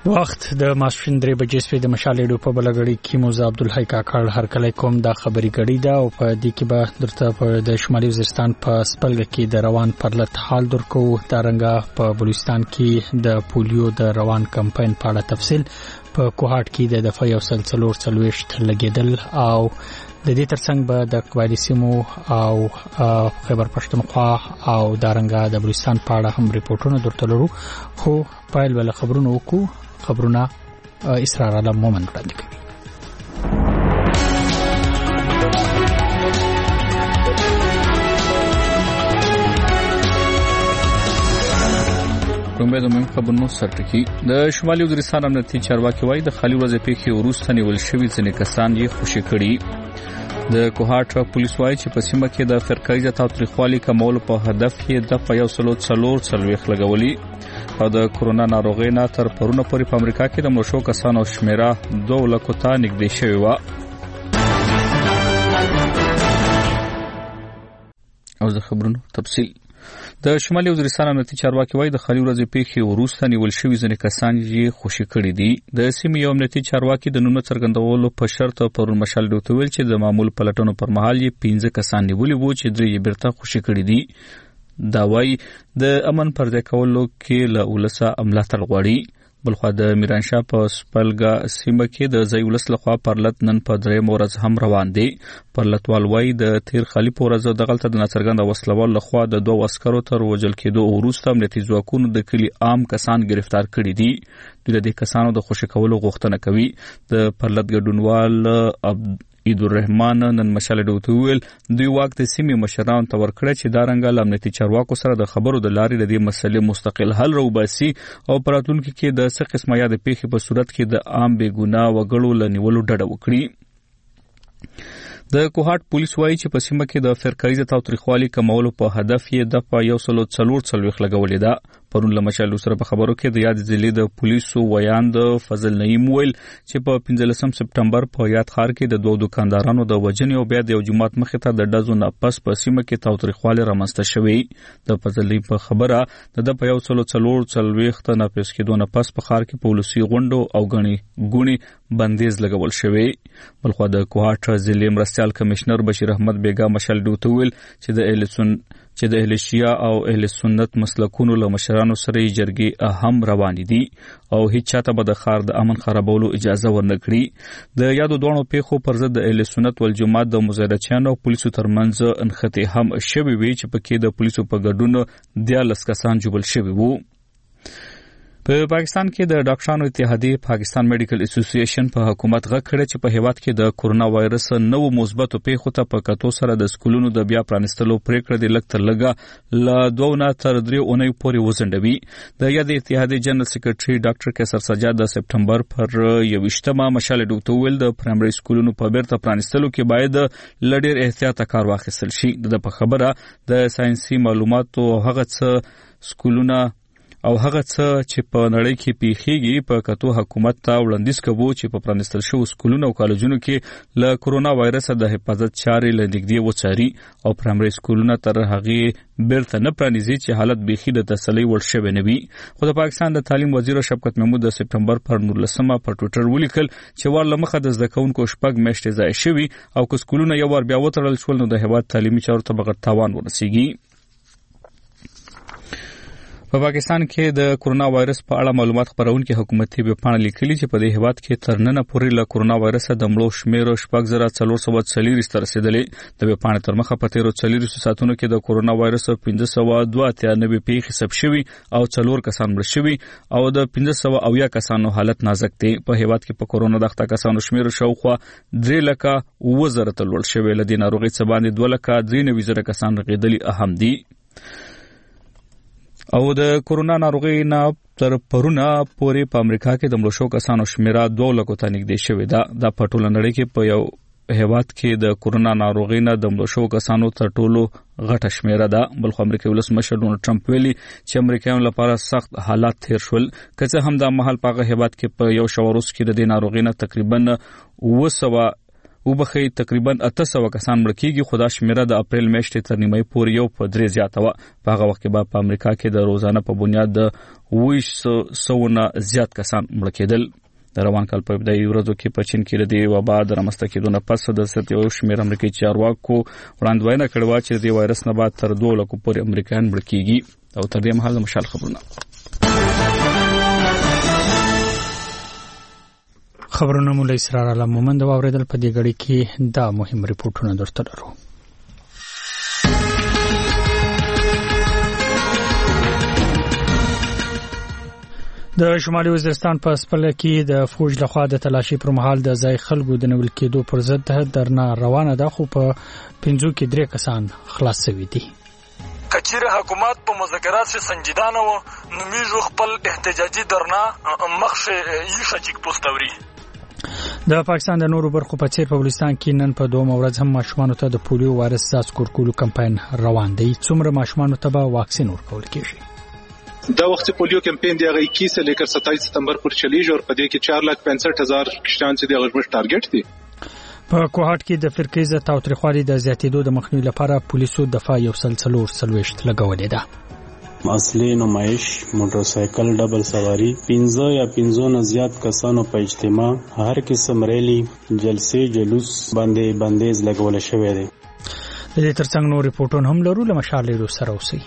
وخت د ماسپښین 3 بجې سپې د مشالېډو په بلګړی کې موزه عبدالحی کاکړ هر کله کوم دا خبري غړي دا او په دې کې به درته په د شمالي وزیرستان په سپلګه کې د روان پرلط حال درکو دا رنګه په بلوچستان کې د پولیو د روان کمپاین په اړه تفصیل په کوهاټ کې د دفاع یو سلسلور چلويشت لګیدل او د دې ترڅنګ به د قبایلی سیمو او خیبر پښتونخوا او دارنګا د بلوچستان په اړه هم ریپورتونه درته لرو خو پایل ول خبرونه وکړو خبرونه اسرار علم مومن وړاندې کوي. کومه د مهم خبرونو سرټکی د شمالي وزیرستان امنیتي چارواکي وایي د خالي ورځې پیښې وروسته نیول شوی ځینې کسان یې خوشي کړي. د کوهاټ پولیس وایي چې په سیمه کې د فرقایي تاوتریخوالي کمول په هدف یې د په یو سلو څلويخ لګولي او د کورونا ناروغۍ نه تر پرونه پورې په امریکا کې د مړو کسانو شمیره 2 لک ته نږدې شوی و. او د خبرونو تفصیل د شمالي وزیرستان امنیتي چارواکي وایي د خالي ورځې پیښې وروسته نیول شوی ځینې کسان یې خوشي کړي دي. د سیمې یو امنیتي چارواکي د نوم څرګندولو په شرط پرون مشال ډوته ویل چې د معمول پلټنو پر مهال یې 15 کسان نیولي وو چې درې یې بیرته خوشي کړي دي. دا وایي د امن پر ځای کولو کې له ولسه ملاتړ غواړي. بلخوا د میرانشاه په سپلګه سیمه کې د ځای ولس لخوا پرلط نن په 3 ورځ هم روان دي. پرلطوال وایي د تیر خالي پورزه د غلطه د ناڅرګند وسلوال لخوا د 2 عسکرو تر وژل کېدو وروسته امنیتي ځواکونو د کلی عام کسان گرفتار کړي دي. دوی د کسانو د خوشي کولو غوښتنه کوي. د پرلط ګډونوال عبدالرحمن نن مشال ډوته ویل دوی واک د سیمې مشرانو ته ورکړه چې دا رنګه امنیتي چارواکو سره د خبرو د لارې د دې مسلې مستقل حل راوباسي او پراتونکو کې د څه قسمه یاد پیښې په صورت کې د عام بېګناه وګړو لنیولو ډډه وکړي. د کوهاټ پولیس وایي چې په سیمه کې د فرقایي تاوتریخوالي کمولو په هدف یې د په یو سلو څلويخ لګولې ده. پرون له مشال سره په خبرو کې د یاد ضلع د پولیسو ویاند فضل نعیم ویل چې په 15 سپټمبر په یاد ښار کې د 2 دکاندارانو د وژنې او بیا د یو جماعت مخې ته د ډزو نه پس په سیمه کې تاوتریخوالي رامنځته شوی. د فضل نعیم په خبره د په یو سلو څلويخ ته ناپیس کېدو نه پس په ښار کې پولیسي غونډو او غوني بندیز لګول شوی. بلخوا د کوهاټ ضلع مرستيال کمشنر بشیر احمد بیگا مشال ډوته ویل چې د اهل شیعه او اهل سنت مسلکونو له مشرانو سره جرګې اهم روان دي او هیڅ چاته به د ښار د امن خرابولو اجازه ورنکړي. د یادو دوه پیښو پر ضد د اهل سنت والجماعت د مظاهرچیانو او پولیسو ترمنځ انخته هم شوی وی چې پکې د پولیسو په ګډون 13 کسان جوړل شوی وو. په پاکستان کې د ډاکټرانو اتحادیه پاکستان میډیکل اسوسییشن په حکومت غږ کړی چې په هیواد کې د کورونا وایرس نوو مثبتو پیښو ته په کتو سره د سکولونو د بیا پرانستلو پریکړه د لږ تر لږه ل 2 نه تر 3 اونۍ پورې وزندوي. د یاد اتحادیه جنرال سیکریټري ډاکټر کیسر سجاد د سپټمبر پر 21 مشال ډوته ویل د پرایمري سکولونو په بیرته پرانستلو کې باید لډیر احتیاط کار واخیستل شي. د په خبره د ساينسي معلوماتو هغه څه سکولونه او هغه څه چې په نړۍ کې پیښیږي په کتو حکومت ته وړاندیز کوي چې په پرانستل شوو سکولونو او کالجونو کې له کورونا وایرس د حفاظت چارې لنګدي وڅاري او پرایمري سکولونه تر هغه بیرته نه پرانیزي چې حالت بيخي د تسلی ور شوی نه وي. خو د پاکستان د تعلیم وزیر شفقت محمود د سپټمبر پر 19 پر ټوئیټر ولیکل چې ور لمخه د زکونکو شپږ میاشتې ځای شوی او که سکولونه یو ور بیا وترل شول نو د هیواد تعلیمي چارو ته بغیر تاوان ورسیږي. په پاکستان کې د کورونا وایرس په اړه معلومات خبرونکو حکومتي ویبپاڼه لیکلي چې په دې هیواد کې تر نن پورې له کورونا وایرس د مړو شمیر 8440 تر رسیدلې. د ویبپاڼې تر مخه په 13 ساعتونو کې د کورونا وایرس 1592 پیښې ثبت شوي او 4 کسان مړ شوي او د 1500 کسانو حالت نازک دی. په هیواد کې په کورونا د اخته کسانو شمیر شاوخوا 3 لکه 1000 ته لوړ شوی. له دې ناروغۍ څخه باندې 2 لکه 93 کسان رغیدلي اهم دي. او د کورونا ناروغۍ نه تر پرونه پورې په امریکا کې د مړو شو کسانو شمیره 2 لکو ته نږدې شوې ده. د پټول نړۍ کې په یو هیواد کې د کورونا ناروغۍ نه د مړو شو کسانو تر ټولو غټه شمیره ده. بلخو امریکایي ولسمشر ډونالد ټرمپ ویلي چې امریکایانو لپاره سخت حالات تیر شول. که څه هم د مهال په هیواد کې په یو شوروس کې د ناروغۍ نه تقریبا وبخي تقریبا 800 کسان مړ کیږي. خو دا شمیره د اپریل میاشتې تر نیمه پورې یو په 3 زیاته و. په هغه وخت کې په امریکا کې د روزانه په بنیاد د 200 نه زیات کسان مړ کېدل. د روان کال په ابتدایي ورځو کې په چین کې د دې وبا د رامنځته کېدو نه پس د یو شمېر امریکایي چارواکو وړاندوینه کړې وه چې د دې وایرس نه بعد تر 2 لکو پورې امریکایان مړ کېږي. او تر دې مهال د مشال خبرونه مو له اسرار الله مومند واوریدل. په دې غړي کې دا مهم ریپورتونه درته لرو. د شمالي وزیرستان په سپل کې د فوج لخوا د تلاشي پر مهال د ځای خلکو د نیول کېدو پر ضد درنه روانه ده. خو په 5 کې 3 کسان خلاص شوي دي. کچیر حکومت په مذاکرات سے سنجیدانه و نمیجو خپل احتجاجي درنه مخش یوشه چیک پوسټوري. د پاکستان د نورو برخو په څیر په بلوچستان کې نن په 2 ورځ هم ماشومان ته د پولیو وایرس ضد کورکولو کمپاین روان دی. څومره ماشومان ته به واکسین ورکول کیږي؟ دا وخت پولیو کمپین دی هغه 21 سے لیکر 27 ستمبر پر چلیږي او په دې کې 4,65,000 کشان چې د غږ ټارګټ دي. په کوهاټ کې د فرقې ضد تاوتریخوالي د زیاتېدو د مخنیوي لپاره پولیسو دفاع یو سلسله لګولې ده. اصلي نمایش موټر سایکل ډبل سواری 15 یا 15 نه زیات کسانو په اجتماع هر قسم ریلی جلسې جلوس باندې بندیز لګول شوی دی. د دې ترڅنګ نور ریپورتونه هم لرو. لمشالې سره اوسئ.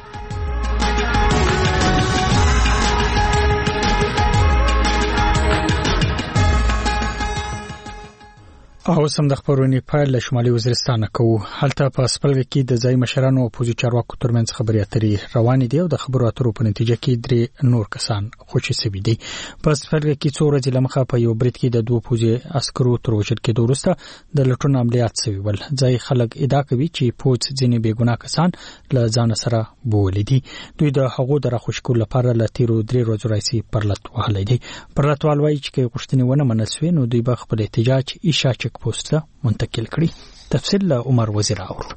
او سم د خبرونې پایل له شمالي وزیرستان کوو. هلته په سپلګ کې د ځای مشرانو او پوزي چارواکو ترمنځ خبرې اترې روانې دي او د خبرو اترو په نتیجه کې 3 نور کسان خوشي شوي دي. په سپلګ کې څو ورځې لمخه په یو برید کې د 2 پوزي عسکرو تر وژل کېدو وروسته د لټون عملیات شوي ول. ځای خلک ادعا کوي چې پوز ځینې بېګناه کسان له ځان سره بولې دي. دوی د هغو د راخوشکو لپاره له تیرو 3 ورځو راځي پرلط وهلې دي. پرلطوال وایي چې غوښتنې ونه منل شوې نو دوی به خپل احتجاج ایشا چک پوسټ منتقل کړي. تفصیل له عمر وزیر اورو.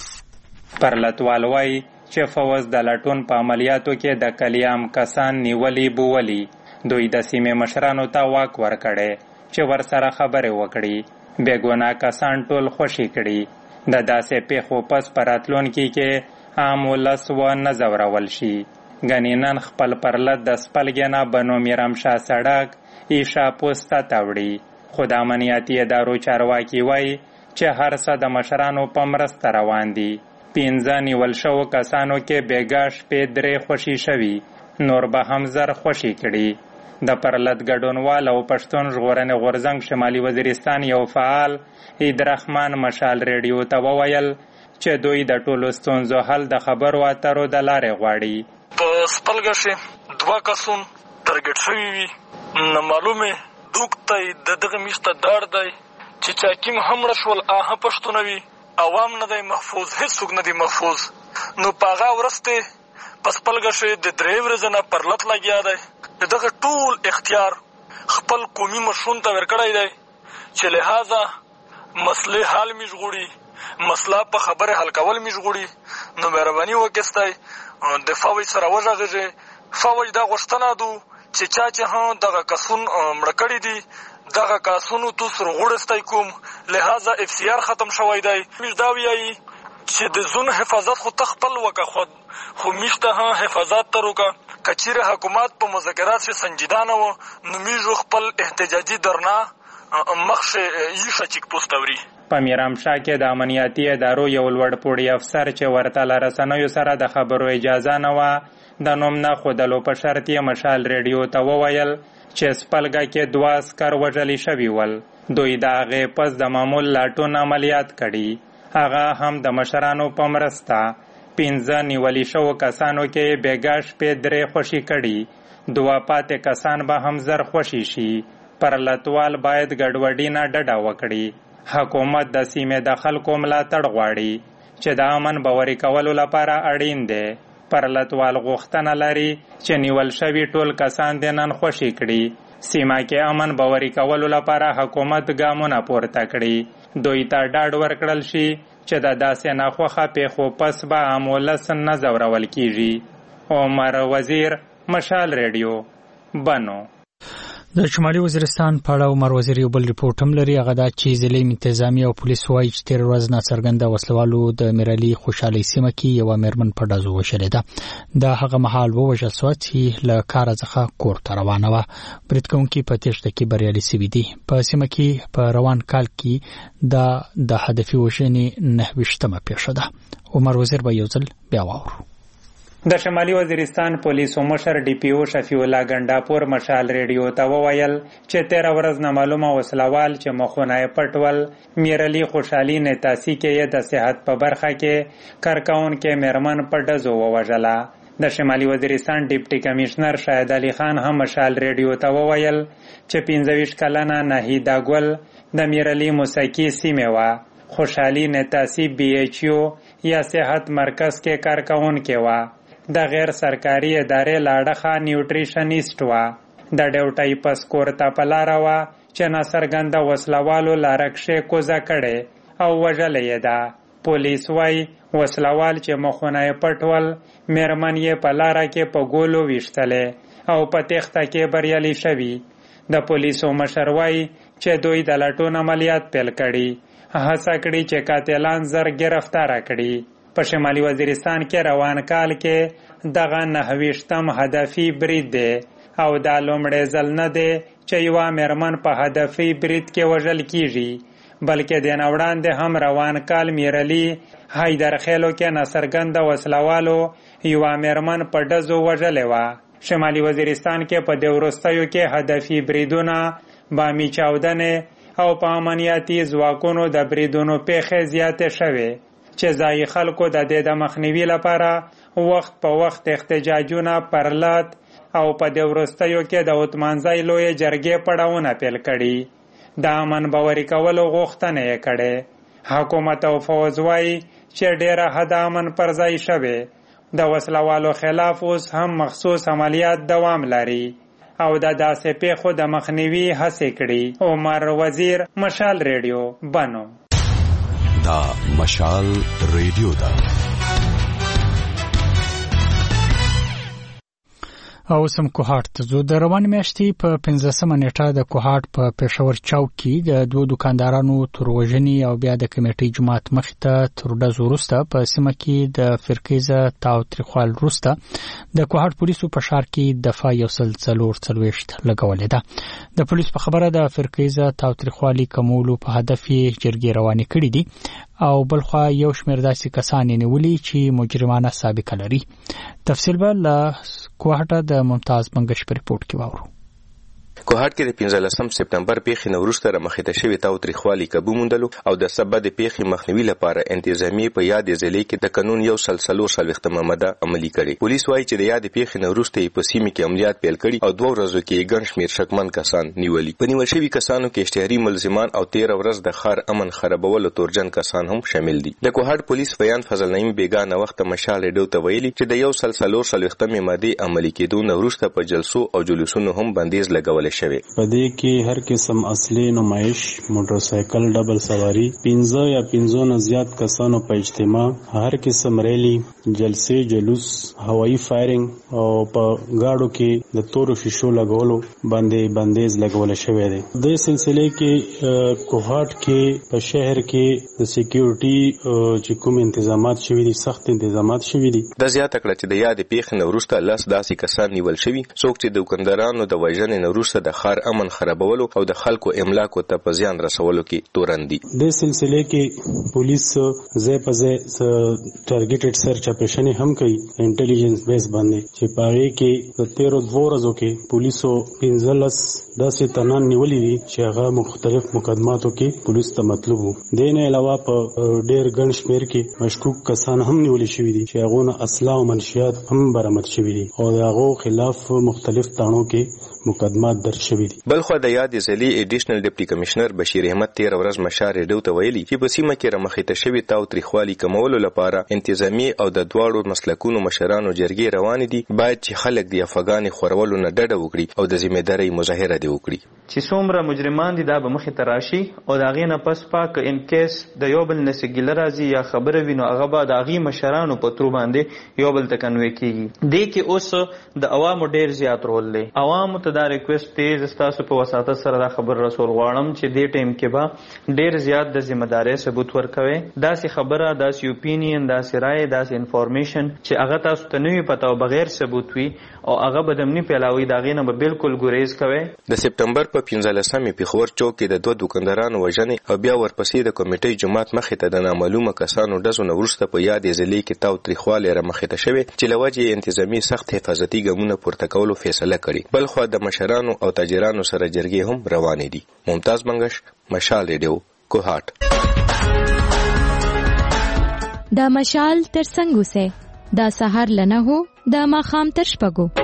پرلطوال وایي چې فوز د لټون په عملیاتو کې د کلیام کسان نیولي بوولي. دوی د سیمې مشرانو ته واک ورکړي چې ورسره خبرې وکړي. بېګناه کسان ټول خوشي کړي. د داسې پیښو پس په راتلونکي کې عام ولس ونه ځورول شي. ګنې نن خپل پرلط د سپلګې نه بنو میرامشاه سړک ایشا پوسته ته وړي. خو د امنیتي ادارو چارواکي وایي چې هر څه د مشرانو په مرسته روان دي. 15 نیول شوو کسانو کې بېګا شپې 3 خوشي شوي، نور به هم زر خوشي کړي. د پرلط ګډونوال او پښتون ژغورنې غورځنګ شمالي وزیرستان یو فعال عیدرحمان مشال ریډیو ته وویل چې دوی د ټولو ستونزو حل د خبرو اترو د لارې غواړي. په سپلګه شي 2 کسان ټارګټ شوي وي. نه معلومه دوکتای د دغه میشته دار دی چې چاکیم هم رشول آها پښتونوي عوام نه دی محفوظ، هیڅوک نه دی محفوظ. نو پاغه ورسته پس پلګشه د 3 ورځې نه پرلط لګیا دی. دغه ټول اختیار خپل قومي مشرون ته ورکړی دی چې لہذا مسله حل میژغوړي، مسله په خبره حل کول میژغوړي. نو مهرباني وکړئ د فوج سره وژغږئ. فوج دا غوښتنه ده چې چا چې هم دغه کسون مړه کړي دي دغه کسونو تو سرغوړستی کوم، لہذا FCR ختم شوی دی. موږ دا وایي چې د زون حفاظت خو تخپل وکه خود خو میشته هم حفاظت تر وکه. کچیره حکومت په مذاکرات سے سنجیدانه و نو میژو خپل احتجاجي درنه مخش یوشه چیک پوسټوري. په میرامشاه کې د امنیتي ادارو یو لوړ پوړی افسر چې ورته له رسنیو سره د خبرو اجازه نه وه د نوم نه ښودلو په شرط یې مشال ریډیو ته وویل چې سپلګه کې 2 عسکر وژلي شوي ول. دوی د هغې پس د معمول لاټون عملیات کړي. هغه هم د مشرانو په مرسته. 15 نیولي شوو کسانو کې بېګا شپې 3 خوشي کړي. 2 پاتې کسان به هم زر خوشي شي. پرلطوال باید ګډوډي نه ډډه وکړي. حکومت د سیمې د خلکو ملاتړ غواړي چې د امن باوري کولو لپاره اړین دی. پرلطوال غوښتنه لري چې نیول شوي ټول کسان د نن خوشي کړي. سیمه کې امن باوري کولو لپاره حکومت ګامونه پورته کړي. دوی ته ډاډ ورکړل شي چې د داسې ناخوښه پیښو پس به عام ولس نه ځورول کیږي. عمر وزیر، مشال ریډیو، بنو. د شمالي وزیرستان په اړه عمر وزیر یو بل ریپورت هم لري. هغه دا چې ضلعي انتظامی او پولیس وايي چې تیر ورځ ناڅرګنده وسلوالو د میرالي خوشحالي سیمه کې یو میرمن په ډزو وشلې ده. د هغه مهال ووژل شوه چې له کار څخه کور ته روانه وه. برید کوونکي په تېښته کې بریالي شوي دي. په سیمه کې په روان کال کې د هدفي وژنې 29مه پیښه ده. عمر وزیر به یو ځل بیا واورو. د شمالي وزیرستان پولیسو مشر ډي پی او شفیع الله ګنډاپور مشال ریډیو ته وویل چې 13 ورځ نامعلومه وسلوال چې مخونه یې پټول میرالي خوشحالي نتاسي کې د صحت په برخه کې کارکون کې میرمن په ډزو ووژله. د شمالي وزیرستان ډیپټي کمشنر شاهد علي خان هم مشال ریډیو ته وویل چې 25 کلنه ناهیدا ګل د میرالي موسیقي سیمه وا. خوشحالي نتاسي بي ایچ یو یا صحت مرکز کې کارکون کې وا. د غیر سرکاري ادارې لاړخه نیوټریشنیسټ وا. د ډیوټای پس کورته پلاره وا چې ناڅرګنده وسلوالو لارکشه کوزه کړي او وژلې یې ده. پولیس وايي وسلوال چې مخونه یې پټول میرمن یې په لاره کې په ګولو ویشتلې او په تېښته کې بریالي شوي. د پولیسو مشر وايي چې دوی د لټون عملیات پیل کړي، هڅه کړي چې قاتلان زر گرفتاره کړي. په شمالي وزیرستان کې روان کال کې دغه 29م هدفي برید دی او دا لومړی ځل نه دی چې یوه میرمن په هدفي برید کې وژل کیږي، بلکې د نه وړاندې هم روان کال میرالي حیدرخیلو کې ناڅرګنده وسلوالو یوه میرمن په ډزو وژلې وه. شمالي وزیرستان کې په دې وروستیو کې هدفي بریدونه، بامي چاودنې او په امنیتي ځواکونو د بریدونو پیښې زیاتې شوې چې ځایي خلکو د دې د مخنیوي لپاره وخت په وخت احتجاجونه پرلط او په دې وروستیو کې د اتمانځای لویې جرګې پړاوونه پیل کړي. د امن باوري کولو غوښتنه یې کړې. حکومت او فوز وايي چې ډېره حد امن پر ځای شوی. د وسلوالو خلاف اوس هم مخصوص عملیات دوام لري او د داسې پیښو د مخنیوي هڅې کړي. عمر وزیر، مشال ریډیو، بنو. دا مشال ریډیو ده. او سم کوهاټ ته زو. د روان میاشتې په 15مه نیټه د کوهاټ په پېښور چوک کې د دوه دکاندارانو تر وژنې او بیا د کمیټې جماعت مخې ته تر ډزو وروسته په سیمه کې د فرقیزه تاوتریخوال وروسته د کوهاټ پولیسو په ښار کې دفاع 144 لګولې ده. د پولیس په خبره د فرقیزه تاوتریخوالي کمولو په هدف یې جرګې روانې کړې دي او بلخوا یو شمېر داسې کسان یې نیولي چې مجرمانه سابقه لري. تفصیل به له کوهاټه د ممتاز منګش په ریپورت کې واورو. کوهاټ کې د 15 سپتمبر پیښې نه وروسته رامخته شوې تاوتریخوالي کابو موندلو او د سبب د پیښې مخنیوي لپاره انتظامی په یاد ضلع کې د قانون 144 ماده عملي کړي. پولیس وايي چې د یاد پیښې نه وروسته په سیمه کې عملیات پیل کړي او 2 ورځو کې ګڼ شمېر شکمن کسان نیولي. په نیول شوي کسانو کې اشتهاري ملزمان او 13 ورځ د ښار امن خرابولو تورجن کسان هم شامل دي. د کوهاټ پولیس بیان فضل نعیم بیگانه وخت مشال ریډیو ته ویلي چې د 144 ماده عملي کېدو نه وروسته په جلسو او جلوسونو هم بندیز لګول شوی. په دې کې هر قسم اصلي نمایش، موټر سایکل، ډبل سواری، 15 یا 15 نه زیات کسانو په اجتماع، هر قسم ریلی، جلسې، جلوس، هوایی فایرنګ او په گاډو کې د تورو شیشو لګولو باندې بندیز لګول شوی دی. د سلسله کې کوهاټ کې په شهر کې د سکیورټي چې کوم تنظیمات شوي دي، سخت تنظیمات شوي دي. د زیاته کړه چې د یاد پیښې نه وروسته لاس داسې کسان نیول شوي څوک چې د دکاندارانو د وژنې نه وروسته د ښار امن خرابولو او د خلکو املاکو ته په زیان رسولو کې تورن دي. د سلسله کې پولیس ځای په ځای ټارګټډ سرچ اپریشن هم کوي انټيليجنس بیس باندې چې پاره کې د 13 ورځو کې پولیسو 15 داسې تنان نیولې دي چې هغه مختلف مقدماتو کې پولیس ته مطلوب وو. د نه علاوه په ډېر ګڼ شمېر کې مشکوک کسان هم نیولې شوي دي چې هغه اسلحه او منشیات هم برآمد شوي دي او هغه خلاف مختلف تانو کې مقدمات درج شوي دي. بلخو د یاد ضلع ایډیشنل ډیپټي کمشنر بشیر احمد 13 ورځ مشال ریډیو ته ویلي چې په سیمه کې رامخته شوی تاوتریخوالي کمولو لپاره انتظامی او د دواړو مسلکونو مشرانو جرګې روانې دي. باید چې خلک د افغان خورولو نه ډډه وکړي او د ذمہداري مظاهره دی وکړي. چې څومره مجرمان دي دا به مخې ته راشي او د هغې نه پس پاک ان کیس د یو بل نه څه ګیله راځي یا خبره وي نو هغه به د هغې مشرانو په ترو باندې یو بل ته کنوې کېږي. دې کې اوس د عوامو ډېر زیات رول دی. عوامو ته ته دا ریکوست دی ستاسو په وساطت سره دا خبر رسول غواړم چې دې ټیم کې به ډیر زیات د ذمہداري ثبوت ورکوي. داسې خبره، داسې اوپینین، داسې رائے، داسې انفارمیشن چې هغه تاسو ته نه وي پته او بغیر ثبوت وي او هغه به دمنی پیلاوي، دا غینه به بالکل ګریز کوي. د سپتمبر په 15مې پیښور چوک کې د 2 دکاندارانو وژنې او بیا ورپسې د کمیټې جماعت مخې ته د نامعلومه کسانو ډزو نه وروسته په یاد ضلع کې تاو تریخوالی رامخې ته شوې چې له وجې انتظامي سخت حفاظتي ګامونه پورته کولو فیصله کړې. بل خو د مشرانو او تاجرانو سره جرګې هم روانې دي. ممتاز منګش، مشال ریډیو، کوهاټ. دا مشال تر څنګه سه دا سحر لنه هو دا ماخام تر شپږو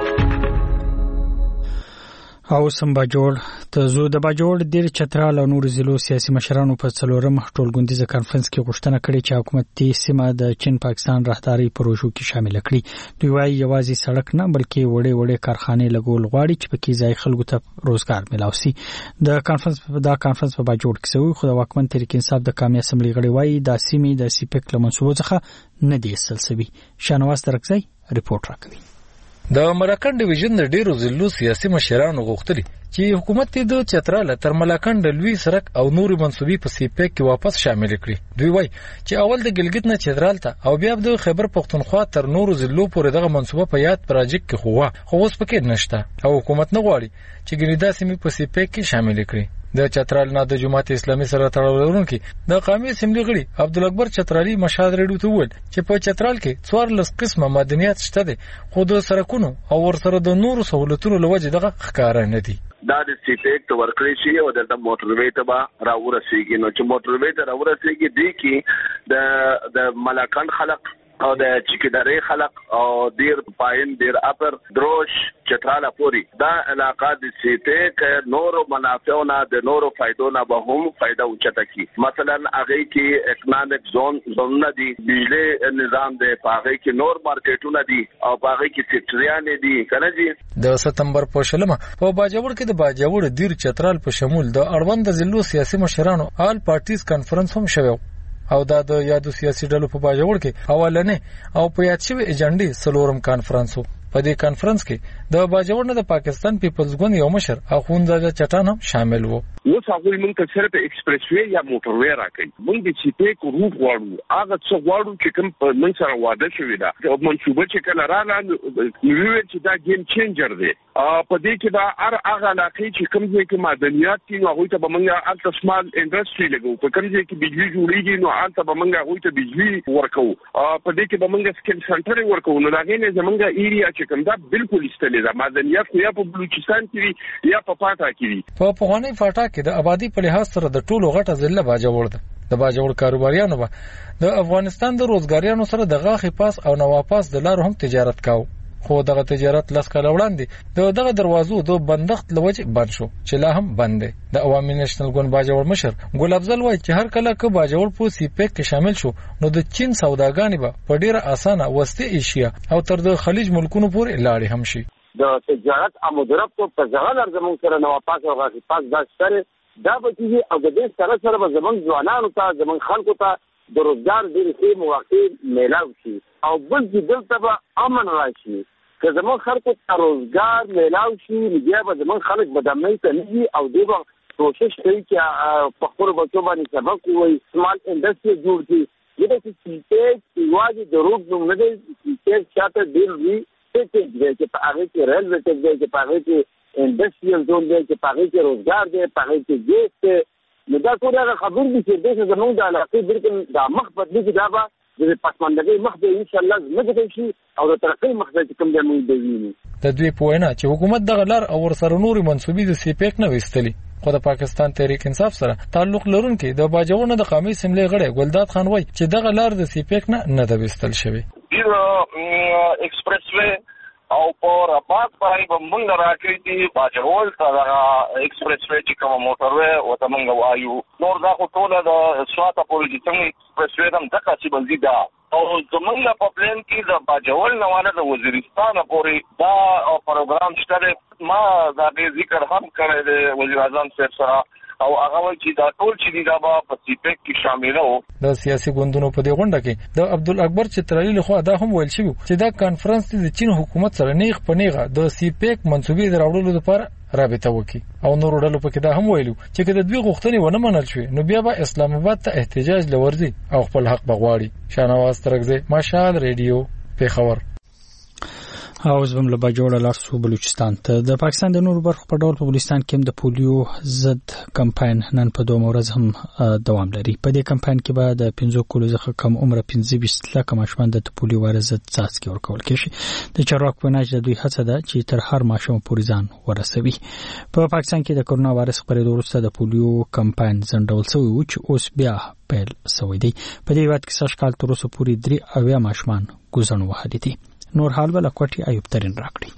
او سم باجوړ ته زو د باجوړ ډیر چترال او نور ضلعو سیاسي مشرانو په څلورم ټولګوندیزه کانفرنس کې غوښتنه کړې چې حکومتي سیمه د چین پاکستان راهداري پروژو کې شامل کړي. دوی وايي یوازې سړک نه بلکې وړې کارخانې لګول غواړي چې پکې ځای خلکو ته روزګار ملاوي شي. د کانفرنس په باجوړ کې سوي خو د واکمن تحریک انصاف د قومي اسمبلی غړي وايي د سیمې د سیپک له منصوبو څخه نه دی سلسوي. شانواز درکزی ریپورت راکوي. د مراکند ډیویژن د ډیرو ضلعو سیاسي مشرانو غوښتلي چې حکومت د چترال تر ملاکنډ لوی سرک او نوري منصوبي په سیپک کې واپس شامل کړي. دوی وایي چې اول د ګلګت نه چترال ته او بیا د خیبر پختونخوا تر نورو ضلعو پورې دغه منصوبه په یاد پروژیکټ کې خو اوس پکې نشته او حکومت نه غواړي چې ګنیدا سیمې په سیپک کې شامل کړي. د چترال نه د جماعت اسلامي سره تړاو لرونکي د قومي اسمبلی غړي عبدالاکبر چترالی مشهد ریډیو ته وویل چې په چترال کې 14 قسمه معدنیات شته دي خو د سرکونو او ورسره د نورو سہولتونو لوجه دغه ښکارا نه دي. دا د سیپیک ته ورکړی شي او د موټروي ته به راورسیږي. نو چې موټروي ته راورسیږي دی کې د ملاکنډ خلق او د چیکداري خلق او ډیر پاین ډیر اپر دروش چتراله پوری دا علاقہ د سیپیک نورو منافعونه د نورو فائدونه به هم فائدہ اوچته کی. مثلا هغه کې اکنامک زون نه دي، بجلی نظام دی، هغه کې نور مارکیټونه دي او هغه کې فیکټریانې دي کنه جی. د سپتمبر په شلمه په باجوړ کې د باجوړ دیر چترال په شمول د اړوند ضلعو سیاسي مشرانو آل پارټیز کانفرنس هم شوی او دا د یادو سیاسي ډلو په باجوړ کې اولنې او په یاد شوی ایجنډي سلورم کانفرنس. په دې کانفرنس کې د باجوړ نه د پاکستان پیپلز ګوند یو مشر اخوندزاده چټان هم شامل وو. نو څنګه موږ ته صرف ایکسپریس وی یا موټروي راکړي. موږ د سیپیک روټ غواړو، هغه څه غواړو چې کوم په موږ سره وعده شوی دا او منصوبه چې کله راغله چې دا گیم چینجر دی. په دې کې دا هغه علاقې چې کوم ځای کې معدنیات دي نو هغه ته به موږ الته سمال انډستری لګو، په کوم ځای کې بجلی جوړیږي نو الته به موږ هغه ته بجلی ورکو، په دې کې به موږ سکل سنټر ورکو. نو دا غینه زمونږ ایریا چې کوم دا بالکل استلې دا معدنیات خو یا په بلوچستان کې یا په پاټا کې. په پخوانی فاټا کې د آبادی په لحاظ سره د ټولو غټه ضلع باجوړ ده. د باجوړ کاروباریانو به د افغانستان د روزګاریانو سره د غاخي پاس او نواپاس د لارو هم تجارت کاو، خو دغه تجارت لاس کاله وړاندې دغه دروازو د بندښت لوجه بند شو چې لا هم بند دی. د عوامي نېشنل ګوند باجوړ مشر ګل افضل وایي چې هر کله که باجوړ په سیپیک کې شامل شو نو د چین سوداګانې به په ډیره اسانه وسطي ایشیا او تر د خلیج ملکونو پورې لاړې هم شي. د تجارت امودرب ته په ځغلر زمون سره نواپاس او غاخي پاس دا سره دا به چې او د دې سره به زمون ځوانانو ته زمون خلکو ته د روزګار ډېر ښه مواقع میلاو شي او بل چې دلته به امن راشي. که زمون خلکو ته روزګار میلاو شي بیا به زمون خلک بدامنۍ ته نه او دوی به کوشش کوي چې په خپل بچو باندې سبق ووایي، سمال انډسټري جوړ کړي. دا چې سیپیک یوازې د روډ نوم نه دی، سیپیک شاته ډېر وي ټیک دی چې په هغه کې ریلوے ټیک دی، چې په هغه کې انډسټریل زون دی، چې په هغه کې روزګار دی، په هغه کې ګیس دی. نو دا ټول هغه خبرې دي چې دغه زموږ د علاقې بالکل دا مخ بدلي چې دا به د پسماندګۍ مخ به ان شاء الله زموږ شي او د ترقۍ مخ به کوم دی موږ دی ویني. د دوی په وینا چې حکومت دغه لار او ورسره نوري منصوبې د سیپیک نه وستلي، خو د پاکستان تحریک انصاف سره تعلق لرونکي د باجوړ نه د قومي اسمبلی غړي ګلداد خان وایي چې دغه لار د سیپیک نه د وستل شوی. ایکسپریس وی او پر اباد پای په مونږ راکړی دي باجوړ ته ایکسپریس وی چې کوم موټروي او ته مونږ وایو نور دا خو ټول د سواته پولیسي څنګه ایکسپریس وی هم دغه چې بلځي دا او زمونږ په پلان کې د باجوړ نواله د وزیرستان پورې دا پروګرام شته. ما دا به ذکر هم کړی دی وزیر اعظم صاحب سره او هغه وایي چې دا ټول چې دا به په سیپیک کې شامل وو. د سیاسي ګوندونو په دې غونډه کې د عبدالاکبر چترالي لخوا دا هم ویل شوی چې دا کانفرنس د چین حکومت سره نیغ په نیغه د سیپیک منسوبې دراوړلو لپاره رابطه وکړي او نور ډلو په کې دا هم ویلو چې کله د دوی غوښتنې ونه منل شوې نو بیا به اسلام آباد ته احتجاج لورځي او خپل حق بغواړي. شاهنواز ترکزی، مشال ریډیو، پیښور. او زبم له باجوړه لاسو بلوچستان ته د پاکستان د نور برخو په ډول په بلوچستان کې د پولیو ضد کمپاین نن په 2 ورځ هم دوام لري. په دې کمپاین کې به د 15 کلو څخه کم عمر 15 لکه ماشومان د پولیو وایرس ضد څاڅکي ورکول کېږي. د چارواکو په نظر د دوی هڅه ده چې تر هر ماشوم پورې ځان ورسوي. په پاکستان کې د کرونا وایرس خپرېدو وروسته د پولیو کمپاین ځنډول شوی و چې اوس بیا پیل شوی دی. په دې وخت کې 6 کال تر اوسه پورې 3 ماشومان ګوزن وهلي دي. نور حال بل کوټي ایوب ترين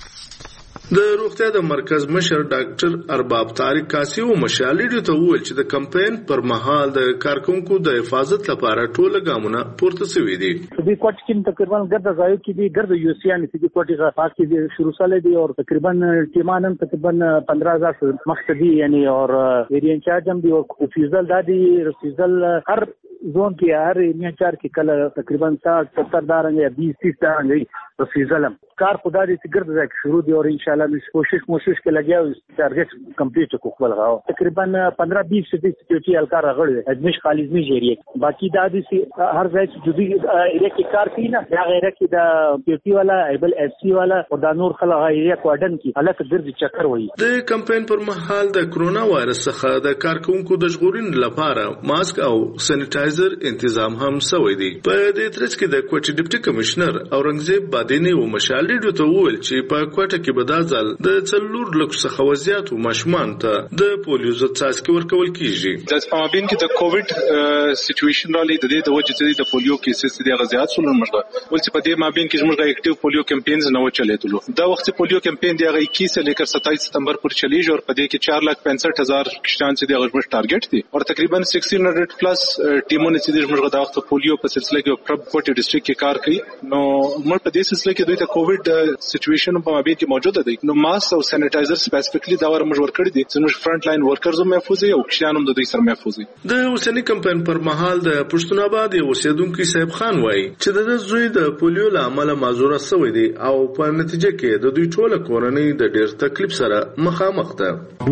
راکړي. د روغتیا د مرکز مشر ډاکټر ارباب طارق قاسي او مشالډي ته وویل چې د کمپاین پر مهال د کارکونکو د حفاظت لپاره ټول ګامونه پورته شوي دي. د کوټ کې تقریبا ګرد ځایو کې دي ګرد یوسیان چې د کوټي غفاس کې شروع سره دي او تقریبا ټیمانم تقریبا 15000 مقصدی یعنی اور ایریا انچارج هم دي او فیزل دادي فیزل هر زون کې هر ایریا انچارج کې کله تقریبا 70 دارنګ یا 20-30 دارنګ فیزلم کار خدا دې چې ګرد ځای شروع دي او ان شاء الله کوشش کې لګیا او ټارګټ کمپلیټ کو خپل غاو تقریبا 15-20 سکیورټي الکار غړي ادمش خالص می جری باقی دا دې هر ځای چې جدي ایریا کې کار کوي نه دا غیره کې دا پیوټي والا ایبل اف سی والا او دا نور خلک ایریا کوډن کې الک ګرد چکر وایي. د کمپاین پر مهال د کرونا وایرس څخه د کارکونکو د ژغورنې لپاره ماسک او سینیټایزر تنظیم هم شوی دی. په دې ترڅ کې د کوټي ډیپټي کمشنر اورنګزیب بادینی او مشالډي ته وویل چې په کوټه کې به دا ځل د 4 لک څخه وزیاتو ماشومان ته د پولیو ضد څاڅکي ورکول کیږي. د سپمابین کې د کووډ سچويشن را لید د وجې د پولیو کیسز دي غزيات سول مرغه ول چې په دې مابین کې موږ اکټیو پولیو کمپاینز نه وچلیدلو. دا وخت پولیو کمپاین دی 21 سے لیकर 27 ستمبر پر چلیږي او په دې کې 4,65,000 کشتان چې د غږ ټارګټ دي او تقریبا 1600 پلس ټیمونه چې موږ دا وخت پولیو په سلسله کې پرب کوټي ډسټریکټ کې کار کوي. نو موږ په دې سلسله کې دوی ته کووډ سچويشن په مابین کې موجوده دي. نو ماسک او سینیټایزر سپیسیفیکلی دا ور موږ ورکړی دي چې موږ فرنٹ لاین ورکرز هم محفوظ او کشانم د دوی سره محفوظ دي. د اوسنی کمپاین پر مهال د پښتون آباد اوسیدونکو صاحب خان وایي چې د زوی د پولیو له امله معذوره شوی دی او په نتیجه کې د دوی ټوله کورنۍ د ډېر تکلیف سره مخامخ ده.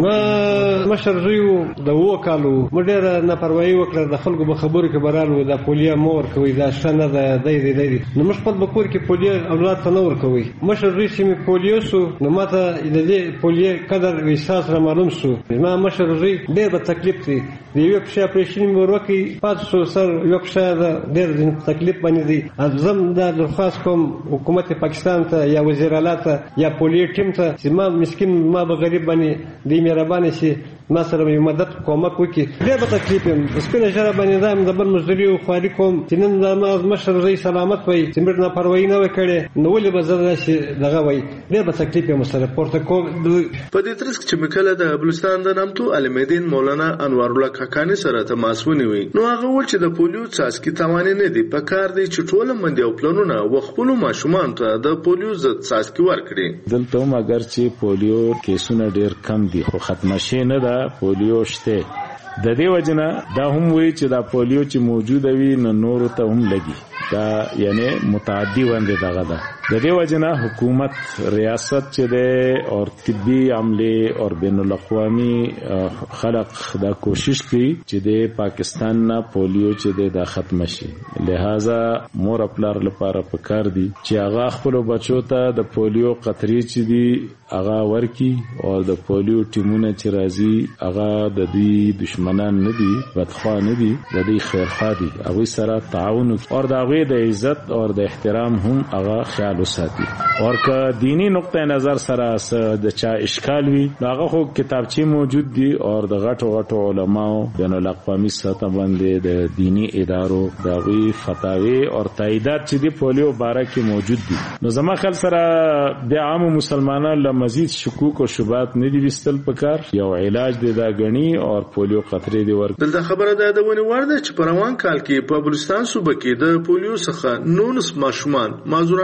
مشر زوی د وکالو مډر نه پروايي وکړه د خلکو به خبرو کې برالو د پولیو مور کوي دا شنه ده دی نو مش په بکور کې پولیو اولاد ته نور کوي. مشر زوی چې پولیو سو نو ماته د دې پولیو قدر احساس را معلوم شو. ما مشر زوی ډېر په تکلیف دی یو څه اپریشن ورکی 500 سر یو څه ډېر تکلیف باندې دی. زم دا درخواست کوم حکومت پاکستان ته یا وزیر اعلی ته یا پولیو ټیم ته چې ما مسکین ما به غریب باندې دی مهرباني شي ما سره مدد کومک وکړي. ډېر په تکلیف یم سپینه ژبه باندې دا د بل مزدوري او خواري کوم چې نن دا مشر زوی سلامت وي چې موږ نه پروايي نه وکړي نو ولې به زړه شي دغه وي. ډېر په تکلیف یم سره پورته کوم. په دې ترڅ کې مکله د بلوچستان د نامتو علمدین مولانا انوار الله کاکانی سره تماس ونیوي نو هغه ول چې د پولیو څاڅکي توانې نه دي په کار دی چې ټول مندي او پلانونه وخپلو ماشومان ته د پولیو ضد څاڅکي ورکړي. دلته هم اگر چې پولیو کیسونه ډېر کم دي خو ختم شي نه ده پولیو شته. د دې وجنه دا هم وی چې دا پولیو چې موجوده وي نو نور ته هم لګي دا یعنی متعدی وندې دغه ده. د دې وجنه حکومت ریاست چې ده او طبي عمله او بین الاقوامی خلق دا کوشش کوي چې د پاکستان نه پولیو چې ده دا ختم شي. لہذا مور خپل لپاره پکار دي چې هغه خپل بچو ته د پولیو قطري چې دي هغه ورکی او د پولیو ټیمونه چې راځي هغه د دې دشمنان نه دي بدخوا نه دي د دې خیرخوا دي هغه سره تعاون او د د عزت او د احترام هم هغه خیال وساتي. او که دینی نقطه نظر سره د چا اشکال وي هغه خو کتابچې موجود دي او د غټو علماو بین الاقوامی سطح باندې د دینی ادارو دغه فتاوی او تاییدات چې دی پولیو باره کې موجود دي. نو زما خل سره د عام مسلمانانو له مزید شکوک او شبهات نه دي وستل پکار یو علاج دی دا غنی او پولیو قطرې دی ورک. دلته خبره ده ونی ورده چې په روان کال کې په بلوچستان صوبه کې د پولیو څخه 19 ماشومان معذوران شوي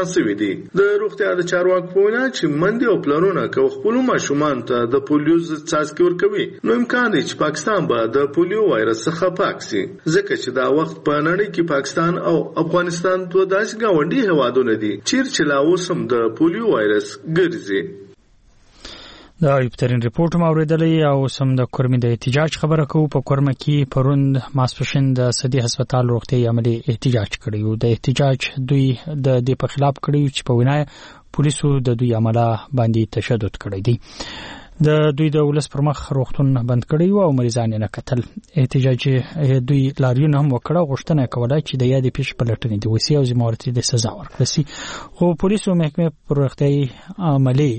دي. د روغتیا د چارواکو په وینا چې منډي او پلانونه کو خپل ماشومان ته د پولیو څاڅکي ورکوي نو امکان دی چې پاکستان به د پولیو وایرس څخه پاک شي ځکه چې دا وخت په نړۍ کې پاکستان او افغانستان دوه داسې ګاونډي هیوادونه دي چې لا اوس هم د پولیو وایرس ګرځي. دا یو ترين ریپورت ما اوریدلې او سم د کورمي د احتجاج خبره کوو. په کورمه کې پروند ماسپښین د صدی هسپتال روغتي عملي احتجاج کړیو. د احتجاج دوی د دې په خلاف کړیو چې په وینای پولیسو د دوی عمله باندې تشدد کړی دی. د دوی د ولس پر مخ روغتون بند کړیو او مریضان نه قتل. احتجاج دوی لاریون هم وکړه غوښتنه کوله چې د یادې پیښ په لټنې د وسی او ذمہوارتي د سزا ورکړي. خو پولیسو محکمه پر روغتي عملي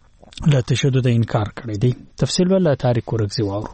له تشدد انکار کړی دی. تفصیل ول تاریخ ورغزي وارو.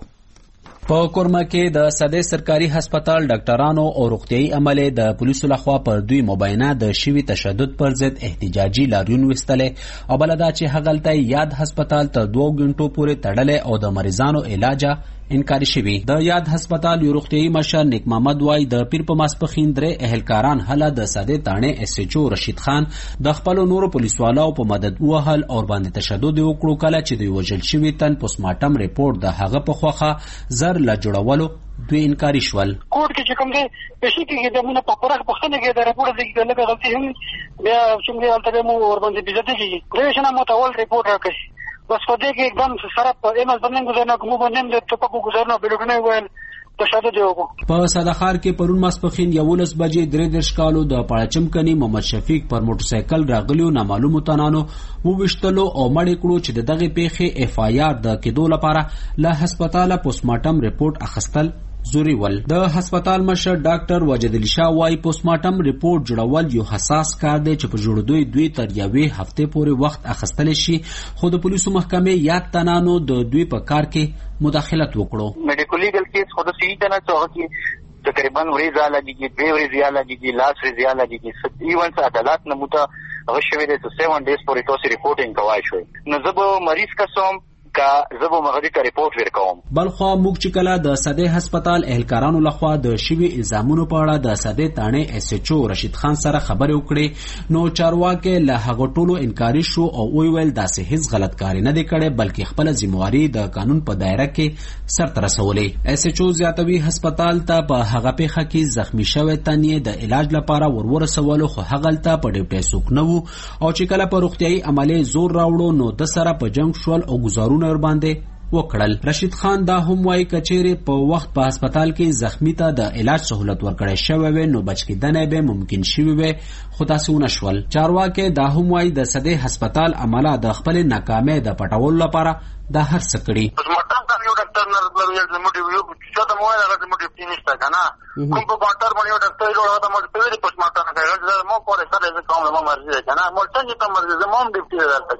په کورما کې د صدې سرکاري هسپتال ډاکټرانو او روغتيایي عمله د پولیسو لخوا پر دوی مبینه د شوی تشدد پر ضد احتجاجي لاریون وستله او بلدا چې هغلته یاد هسپتال ته 2 غنټو پورې تړلې او د مریضانو علاج انکار شوی. د یاد هسپتال یو روغتيایي مشر نیک محمد وای د پیر په ماسپخین درې اهلکاران هله د صدې تانه اس ایچ او رشید خان د خپل نورو پولیسوالو په مدد وهل او باندې تشدد وکړو کله چې دوی وجل شوی تن پوسټمارټم ریپورت د هغه په خوخه زر لا جوړولو دوی انکاری شول. کوټ کې کوم دی پېښې کې د مونږ په پوره پښتنه کې د ریپورت کې لږه غلطي هم بیا څنګه البته مو ور باندې بيزته کیږي. پرېښنه مو ته ول ریپورت راکړي بس په دې کې एकदम سره په ایمل باندې گزارنه کوم باندې د ټوپکو گزارنه بلګنه ویل تشدد وکړو. په صدخار کې پرون ماسپخین 11 بجې 3 کالو د پاړچم کني محمد شفیق پر موټر سایکل راغلیو نامعلوم تنانو وو وشتلو او مړ کړو چې دغه پیښه اف آی آر د کېدو لپاره له هسپتال پوسټمارټم ریپورت اخستل زوري ول. د هسپتال مشر ډاکټر واجد علي شاه وايي پوسټمارټم ریپورت جوړول یو حساس کار دی چې په جوړدوی دوی تر یوې هفته پورې وخت اخستل شي خو د پولیسو محکمې یاد تنانو د دوی په کار کې مداخلت وکړو. میډیکل لیګل کیس خود سې ته نه څوکي تقریبا ورې زاله دي 2 ورې زاله دي لاس ورې زاله دي ایونس عدالت نه مت غشوي د 7 ډیز پورې توسي ریپورټینګ کوي شوی نو زه به مریض قسم کا زبو مغدی کا ریپورت ورکوم. بلخوا موږ چې کله د صدې هسپتال اهلکارانو لخوا د شوی الزامونو په اړه د صدې تانه اس ایچ او رشید خان سره خبرې وکړې نو چارواکي له هغه ټولو انکاري شو او ویل داسې هیڅ غلط کاری نه دی کړی بلکې خپل ذمہواری د قانون په دایره کې سرته رسولې. اس ایچ او زیاتوي هسپتال ته په هغه پیښه کې زخمی شوی تنې د علاج لپاره ورسولو خو هغه ته په ډیوټي سوک نه وو او چې کله په روغتيایي عمله زور راوړو نو د سره په جنگ شول او گزارو ور باندې وکړل. رشید خان دا هم وايي کچېره په وخت په هسپتال کې زخمی ته د علاج سہولت ورکړی شوی و نو بچ کېدنه به ممکن شوی و خو تاسو نشول. چارواکي دا هم وايي د صدې هسپتال عمله د خپل ناکامۍ د پټولو لپاره د هر څه کړی. ډاکټر نه زموږ یو څه ته موه هغه زموږ ډیپټي نشته کنه کوم په ډاکټر باندې یو ډاکټر جوړه دا موږ په دې پوسټمارټم کې راځي مو کوله سره زه کوم له مرزي کنه مو څنګه ته مرزي زموږ ډیپټي راځي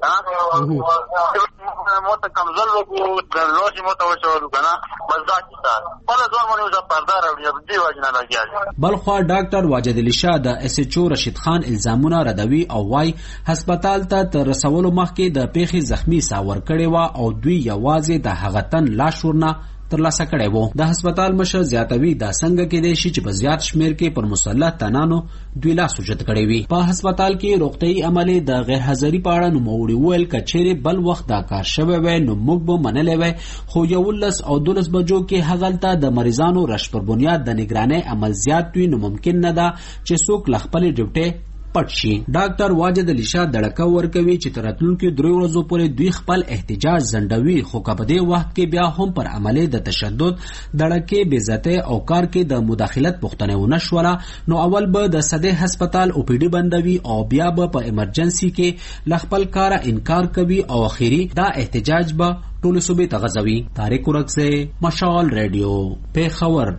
کنه مو ته کمزل وو د لوشي مو ته وشو کنه بس دا کیسه په ځوان باندې دا پردار او دی واجنه راځي. بلخوا ډاکټر واجد علي شاه د اس ایچ او رشید خان الزامونه ردوي او وايي هسپتال ته تر رسولو مخکې د پیښې زخمی ساور کړي وا او دوی یوازې د هغه تن لاشورنا ترلاسه کړي وو. د هسپتال مشر زیاتوي دا څنګه کې دی چې په زیات شمیر کې پر مسلح تنانو دوی لاس اوچت کړي وي. په هسپتال کې روغتيایي عمله د غیر حاضری په اړه نوموړي ویل کچېره بل وخت دا کار شوی و نو موږ به منلې و خو 11 او 12 بجو کې هغلته د مریضانو رش پر بنیاد د نگرانۍ عمل زیات وي نو ممکن نه ده چې څوک لخپل ډیوټي پټ شي. ډاکټر واجد علي شاه دړکه ورکوي چې تراتلونکو 3 ورځو پورې دوی خپل احتجاج زندوي خو په دې وخت کې بیا هم پر عمله د تشدد دړکه بیزته او کار کې د مداخلت پښتنه ونشوله نو اول به د صدې هسپتال او پی ډی بندوي او بیا به په ایمرجنسي کې لخپل کار انکار کوي او اخیری دا احتجاج به ټول صوبې ته غځوي. طارق ورکزه مشال رادیو پیښور.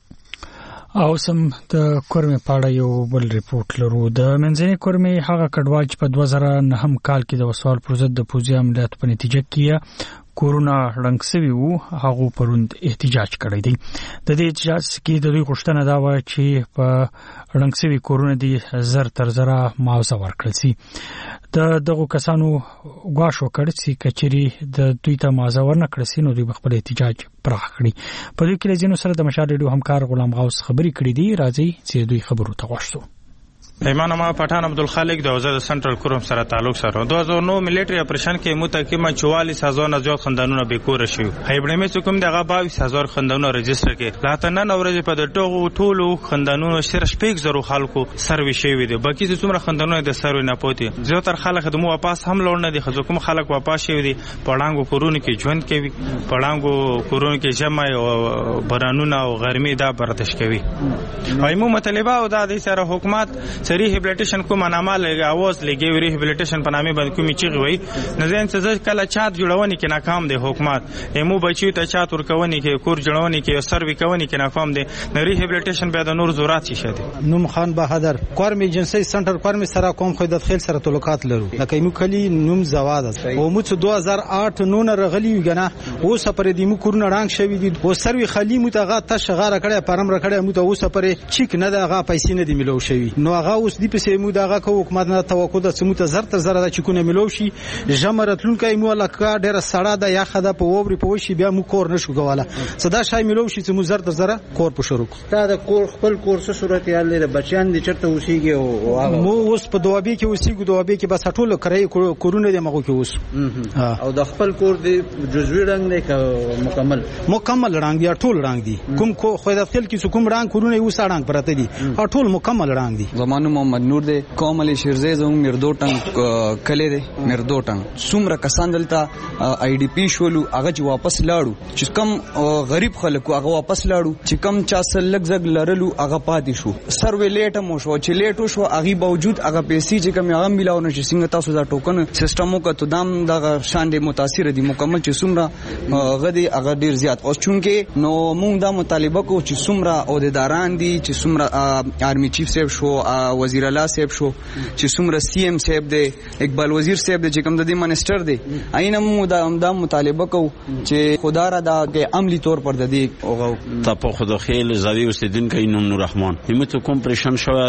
او سم د کورمه پاړه یو بل ریپورت لرو. د منځنۍ کورمه هغه کډوال چې په 2009 کال کې د وسوال پر ضد د پوځي عملیاتو په نتیجه کې کورونا رنګ سوي وو هغه پروند احتجاج کړی دی. د دې احتجاج کې د دوی غوښتنه دا و چې په رنګ سوي کورونا دی زر تر زره معاوضه ورکړل شي. د دغه کسانو غواړو کړی چې کچري د دوی ته معاوضه ورنکړل شي نو دوی خپل احتجاج پراخ کړي. په دې کې له سره د مشال ریډیو همکار غلام غوث خبري کړې دي. راځي چې دوی خبرو ته وښو. ایمان ما پټان عبدالخالق د وزارت سنټرل کوروم سره تعلق سره 2009 ملټری اپریشن کې متقیمه 44000 نه زیات خندانونه به کور شي هیبړمه چې کوم دغه 22000 خندانونه رجستر کې لاتنن اورځ په د ټولو خندانونو شر شپږ خلکو سروي شوی دي باقي چې څومره خندانونه د سروي نه پوتې زیاتره خلک د مو واپس هم لور نه دي خو کوم خلک واپس شوی دي پړانګو کورونه کې ژوند کوي پړانګو کورونه کې جمع او برانونه او ګرمي دا برداشت کوي ایمو مطالبه او د سره حکومت سری ریهابلیټیشن کوم نامه لګي اواز لګي ریهابلیټیشن په نامه باندې کومي چیغي وي نه زين څه کله چات جوړونی کې ناکام دي حکومت ایمو بچی ته چات ورکونی کې کور جوړونی کې سروي کوونی کې ناکام دي نه ریهابلیټیشن به د نور زورات شي شه نوم خان بهادر کورم ایجنسی سنټر کورم سره کوم خدای خیل سره تعلقات لرو لکه ایمو کلی نوم زواد او مو 2008 نون رغلی وګنه او سپر دی مو کورن رنگ شوی دي او سروي خلی مو ته غا تشغاره کړه پرم رکړه مو ته او سپر چیک نه دا غا پیسې نه دی ملو شوی نو هغه اوس دی په مو دغه کو حکومت نه توقع د سمو ته زر تر زر د چکونه ملو شي جمرتلون کای مو لکه ډیره سړه د یا خده په ووري په وشي بیا مو کور نشو غواله صدا شای ملو شي چې مو زر تر زر کور په شروع تا د کور خپل کور څه صورت حال لري بچیان دي چرته اوسېږي او مو اوس په دوابې کې اوسېږو دوابې کې بس ټول کرای کورونه د مغو کې اوس او د خپل کور دی جزوی رنگ نه مکمل رنگ دی ټول رنگ دی کوم کو خو د خپل کې کوم رنگ کورونه اوس رنگ پرته دي ټول مکمل رنگ دی زمانو محمد نور دی کوم علی شیرزه زمو مردو ټنګ کله دی مردو ټنګ څومره کسان دلته آی ډی پی شولو هغه چې واپس لاړو چې کم غریب خلکو هغه واپس لاړو چې کم چا سلګ زګ لرلو هغه پاتې شو سروي لیټ مو شو چې لیټو شو هغه باوجود هغه پیسې چې کم هغه ملاو نه چې څنګه تاسو دا ټوکن سیستمو کا تو دام دغه شان دي متاثر دي مکمل چې څومره غدي هغه ډیر زیات او چونکه نو موږ دا مطالبه کو چې څومره عہدیداران دي چې څومره آرمی چیف صاحب شو وزیر اعلی صاحب شو چې څومره سی ام صاحب دی اقبال وزیر صاحب دی چې کوم د دې منسٹر دی اینه موږ دا مطالبه کو چې خدا را دا عملی طور پر د دې او تا په خود خیل زاوی اوسیدونکو نوم نور رحمان همت کوم پریشن شوه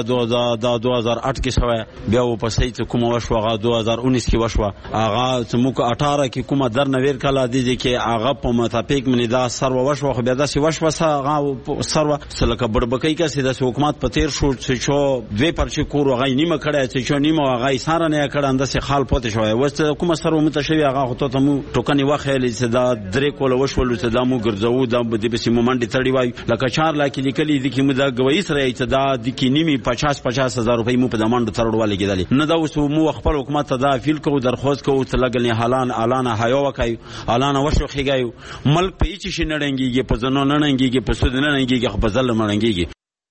2008 کې شوه بیا و پسې ته کوم وشو هغه 2019 کې وشو هغه موږ 18 کې کومه در نویر کلا دي چې هغه په متفق منی دا سر وشو خو بیا دا سی وشو هغه سر سلکه بڑبکای کا سیده حکومت پتیر شو چې دوی پرچې کور هغه نیمه کړه چې نیمه هغه ساره نه کړه اندسه خال پته شوی وست کوم سر متشوی هغه ته مو ټوکنی واخیل چې دا درې کول وشول چې دا مو ګرځو دا د بسی مومنډ تړي وای لکه 4 لک لیکلي دي چې مو دا گوي سره چې دا د کی نیمه 50,000 روپۍ مو په دمانډ ترړوالي کېدل نه دا اوس مو خپل حکومت ته دا فیل کو درخواست کو چې لګلنی حالان اعلان حیا وکای اعلان وشو خېګایو ملک په هیڅ شي نړنګيږي په ځنو نړنګيږي په سود نړنګيږي په ځل نړنګيږي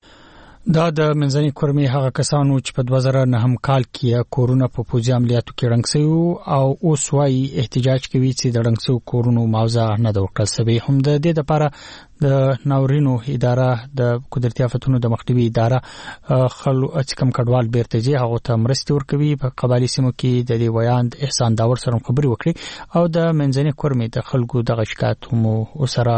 دا د منځني کورمي هغه کسانو چې په 2009 کال کې کورونه په پوځي عملیاتو کې رنګ سوي او اوس وايي احتجاج کوي چې د رنګ سوي کورونو موضوع نه د ورکړل سوي هم د دې لپاره د ناورینو اداره د قدرتي آفتونو د مخنیوي اداره خلک کم کډوال بیرته ځي هغه ته مرستې ورکوي په قبایلی سیمو کې د دې ویاند احسان داور سره خبري وکړي او د منځني کورمي د خلکو د شکایت هم سره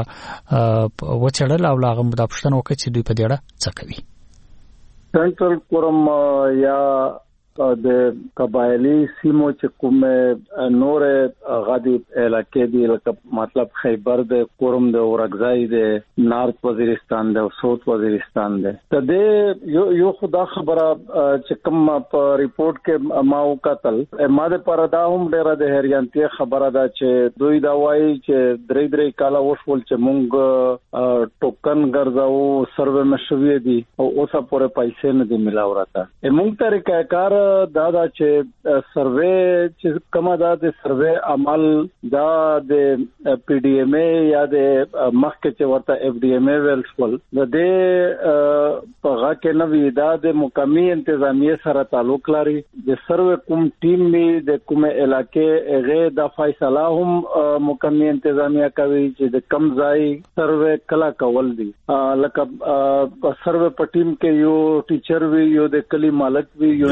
وڅېړل او لاغه مدافعتونه وکړي چې دوی په دې اړه څه کوي سنټرل کورم یا د قبایلی سیمو چې کومه نور غادي علاقې دی لکه مطلب خیبر د کورم د اورګزای د نارث وزیرستان د ساوث وزیرستان د دې یو خدا خبره چې کوم په ریپورت کې ما وکتل ماده پر دا هم ډیره د هریانتي خبره ده چې دوی دا وایي چې درې کاله وشول چې مونږ ټوکن ګرځاو سروې مشوي دي او اوسه پورې پیسې نه دي ملاو راته مونږ طریقه کار دا چې سروې چې کومه دا د سروې عمل دا د پی ډی ایم ای یا د مخکې چې ورته اف ډی ایم ای ویلسول د دې په هغه کې نو دا د مقامی انتظامیه سره تعلق لري د سروې کوم ټیم می د کومه علاقې هغه د فیصله هم مقامی انتظامیه کوي چې د کم ځای سروې کلا کول دي لکه سروې په ټیم کې یو ټیچر وی یو د کلی مالک وی یو انجینیر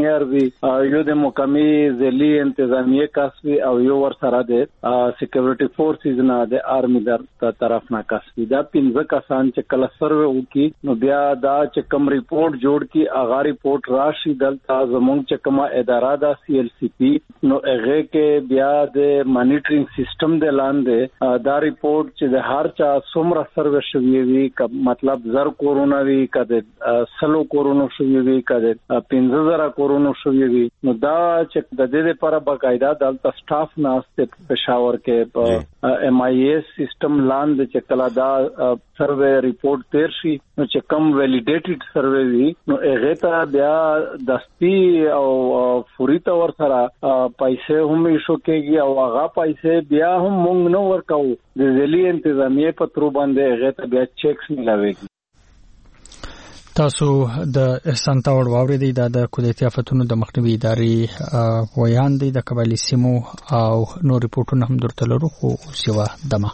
انجینیر وي یو د مقامی ځلي انتظامیه کس وي او یو ور سره د سکیورټي فورسز نه د آرمي در طرف نه کس وي دا 15 کسان چې کله سروي وکي نو بیا دا چې کوم ریپورت جوړ کی اغا ریپورت راشي دلته زمونږ چې کومه اداره دا CLCP نو هغه کې بیا د مانیټرینګ سیستم د لاندې دا ریپورت چې د هر چا څومره سروي شوی وي مطلب 1000 کورونا وي کده 100 کورونا شوی وي کده 15000 کورونا شوی وي نو دا چې د دې لپاره باقاعده دلته سټاف ناشته پېښور کې په MIS سیستم لاندې چې کله دا سروي ریپورت تیر شي نو چې کم ویلیډیټډ سروي وي نو هغه ته بیا دستی او فوري تور سره پیسې هم ایشو کېږي او هغه پیسې بیا هم مونږ نو ورکو د ځلي انتظامیه په تر باندې هغه ته بیا چیکس ملاويږي. تاسو د احسان تاوړ واورېدئ دا د کودتي آفتونو د مخنیوي ادارې ویان دی د قبایلي سیمو او نور ریپورټونه هم درته لرو خو اوس یوه دمه.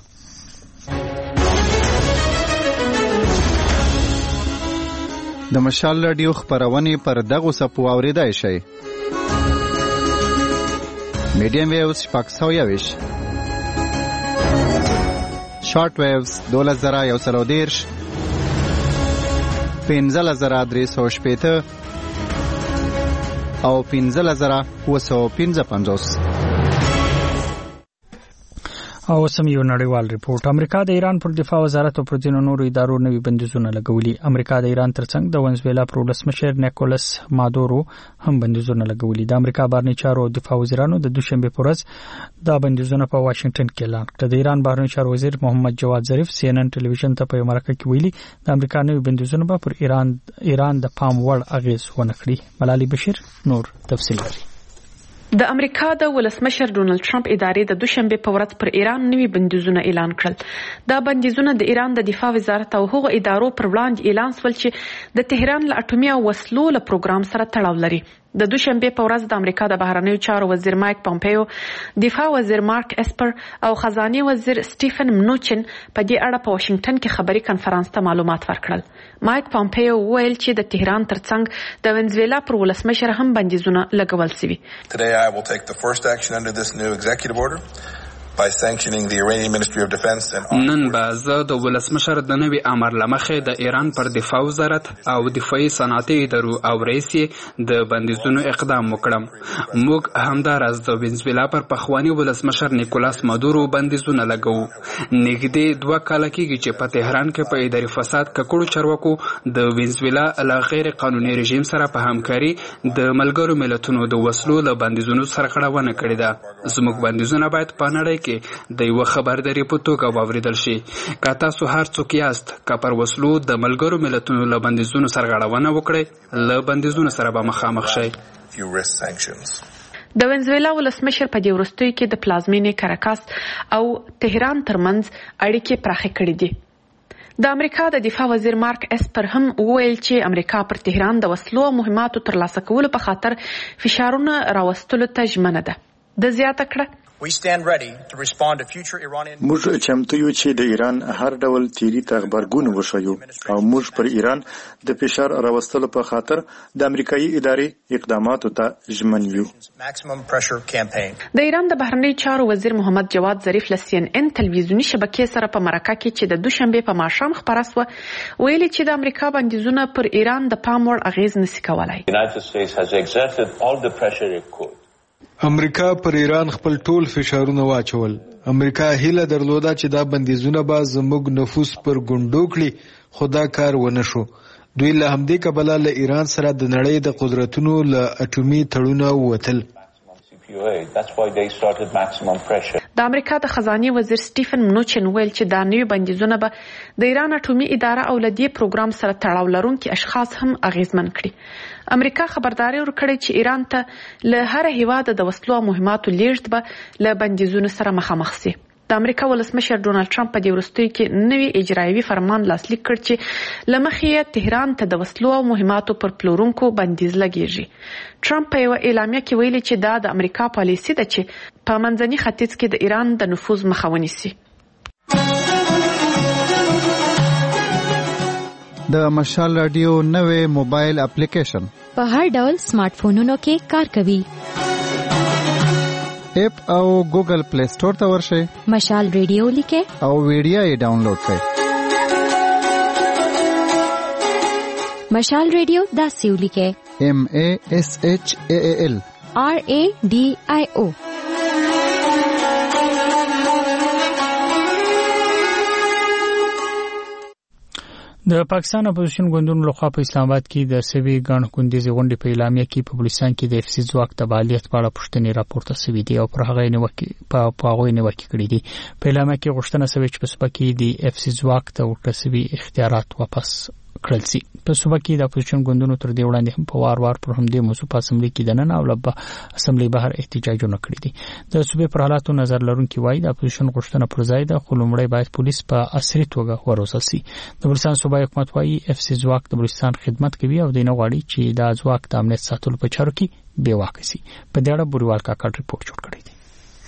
د مشال رادیو خبرونه پر دغه سپو اوریدای شي. میډیم ویوز پاکستاویش شارټ ویوز 2110 15315 او 15955 او سم یو نړیوال ریپورت. امریکا د ایران پر دفاع وزارت او پر ځینو نورو ادارو نوي بندیزونه لګولي. امریکا د ایران ترڅنګ د ونزویلا پر ولسمشر نیکولس مادورو هم بندیزونه لګولي. د امریکا بهرنی چارو او دفاع وزیرانو د دوشنبه پر ورځ دا بندیزونه په واشنگټن کې اعلان کړل. د ایران بهرنی چارو وزیر محمد جواد ظریف CNN ټلویزیون ته په مرکه کې ویلي د امریکا نوي بندیزونه به پر ایران د پام وړ اغیز ونه کړي. ملالي بشیر نور تفصیل لري. د امریکا د ولسمشر ډونالد ټرمپ ادارې د دوشنبه په ورځ پر ایران نوي بندیزونه اعلان کړل. دا بندیزونه د ایران د دفاع وزارت او هغو ادارو پر وړاندې اعلان شول چې د تهران له اټومي وسلو له پروګرام سره تړاو لري. د دوشنبه په ورځ د امریکا د بهرنیو چارو وزیر مایک پامپیو، دفاع وزیر مارک اسپر او خزانه وزیر سټیفن منوچن په دې اړه په واشنگټن کې خبري کانفرنس ته معلومات ورکړل. مایک پامپیو ویل چې د تهران ترڅنګ د ونزویلا پر ولسمشر هم بندیزونه لګول شوي. Today I will take the first action under this new executive order by sanctioning the Iranian Ministry of Defense and نن به زه د ولسمشر د نوي امر لمخې د ایران پر دفاع وزارت او دفاعي صنعتي ادارو او رئیس د بندیزونو اقدام وکړم. موږ همداراز د ونزویلا پر پخوانی ولسمشر نیکولاس مادورو بندیزونه لګو. نږدې 2 کال کېږي چې په تهران کې په اداري فساد ککړو چارواکو د ونزویلا له غیر قانوني رژیم سره په همکاري د ملګرو ملتونو د وسلو له بندیزونو سرغړونه کړې ده. زموږ بندیزونه باید په نړۍ کې د یو خبرداري په توګه واوریدل شي. که تاسو هر څوک یاست که پر وسلو د ملګرو ملتونو له بندیزونو سرغړونه وکړئ له بندیزونو سره به مخامخ شئ. د ونزویلا ولسمشر په دې وروستیو کې د پلازمینې کاراکاس او تهران ترمنځ اړیکې پراخې کړې دي. د امریکا د دفاع وزیر مارک اسپر هم وویل چې امریکا پر تهران د وسلو او مهماتو ترلاسه کولو په خاطر فشارونه راوستلو ته ژمنه ده. د زیاته کړه موږ چمتو یو چې د ایران هر ډول تیری ته غبرګون وښیو او موږ پر ایران د فشار راوستلو په خاطر د امریکایي ادارې اقداماتو ته ژمن یو. د ایران د بهرنی چارو وزیر محمد جواد ظریف له CNN ټلویزیونی شبکې سره په مرکه کې چې د دوشنبه په ماښام خبره سوه ویلي چې د امریکا بندیزونه پر ایران د پام وړ اغیز نشي کولای. امریکا پر ایران خپل ټول فشارونه واچول. امریکا هیله درلوده چې دا بندیزونه به زموږ نفوس پر ګونډو کړي خو دا کار ونه شو. دوی له همدې کبله له ایران سره د نړۍ د قدرتونو له اټومي تړونه ووتل. د امریکا د خزانه وزیر سټیفن منوچن ویل چې دا نوي بندیزونه به د ایران اټومي اداره او له دې پروګرام سره تړاو لرونکي اشخاص هم اغیزمن کړي. امریکا خبرداري ورکړې چې ایران ته له هر هیواده د وسلو او مهماتو لیږد به له بندیزونو سره مخامخ شي. د امریکا ولسمشر ډونالد ټرمپ په دې وروستیو کې نوي اجرایوي فرمان لاسلیک کړ چې له مخې یې تهران ته د وسلو او مهماتو پر پلورونکو بندیز لګیږي. ټرمپ په یوه اعلامیه کې ویلي چې دا د امریکا پالیسي ده چې په منځني ختیځ کې د ایران د نفوذ مخه ونیسي. د مشال رادیو نوې موبایل اپلیکیشن په هر ډول سمارټ فونونو کې کار کوي. اپ او ګوګل پلی سٹور ته ورشئ، مشال ریډیو لیکئ او ویډیو یې ډاونلوډ کړئ. مشال ریډیو داسې ولیکئ: MASHAAL RADIO. د پاکستان اپوزیشن ګوندونو لخوا په اسلام آباد کې د سوي ګڼ کندیزې غونډې په اعلامیه کې په بلوچستان کې د افسي ځواک د فعالیت په اړه پوښتنې راپورته شوې دي او پر هغه نیوکې کړې دي. په اعلامیه کې غوښتنه شوې چې په صوبه کې د افسي ځواک ته ورکړل شوي اختیارات واپس کړل شي. په صوبه کې د اپوزیشن ګوندونو تر دې وړاندې هم په وار پر همدې موضوع په اسمبلی کې د نن او لبا اسمبلی بهر احتجاجونه کړی دي. د صوبې پر حالاتو نظر لرونکي وایي د اپوزیشن غوښتنه پر ځای ده، خو لومړی باید پولیس په عصري توګه وروزل شي. د بلوچستان صوبایي حکومت وایي افسي ځواک د بلوچستان خدمت کوي او د نه غواړي چې دا ځواک د امنیت ساتلو په چارو کې بې واکه شي. په دې اړه بوریوال کاکړ ریپورت جوړ کړی دی.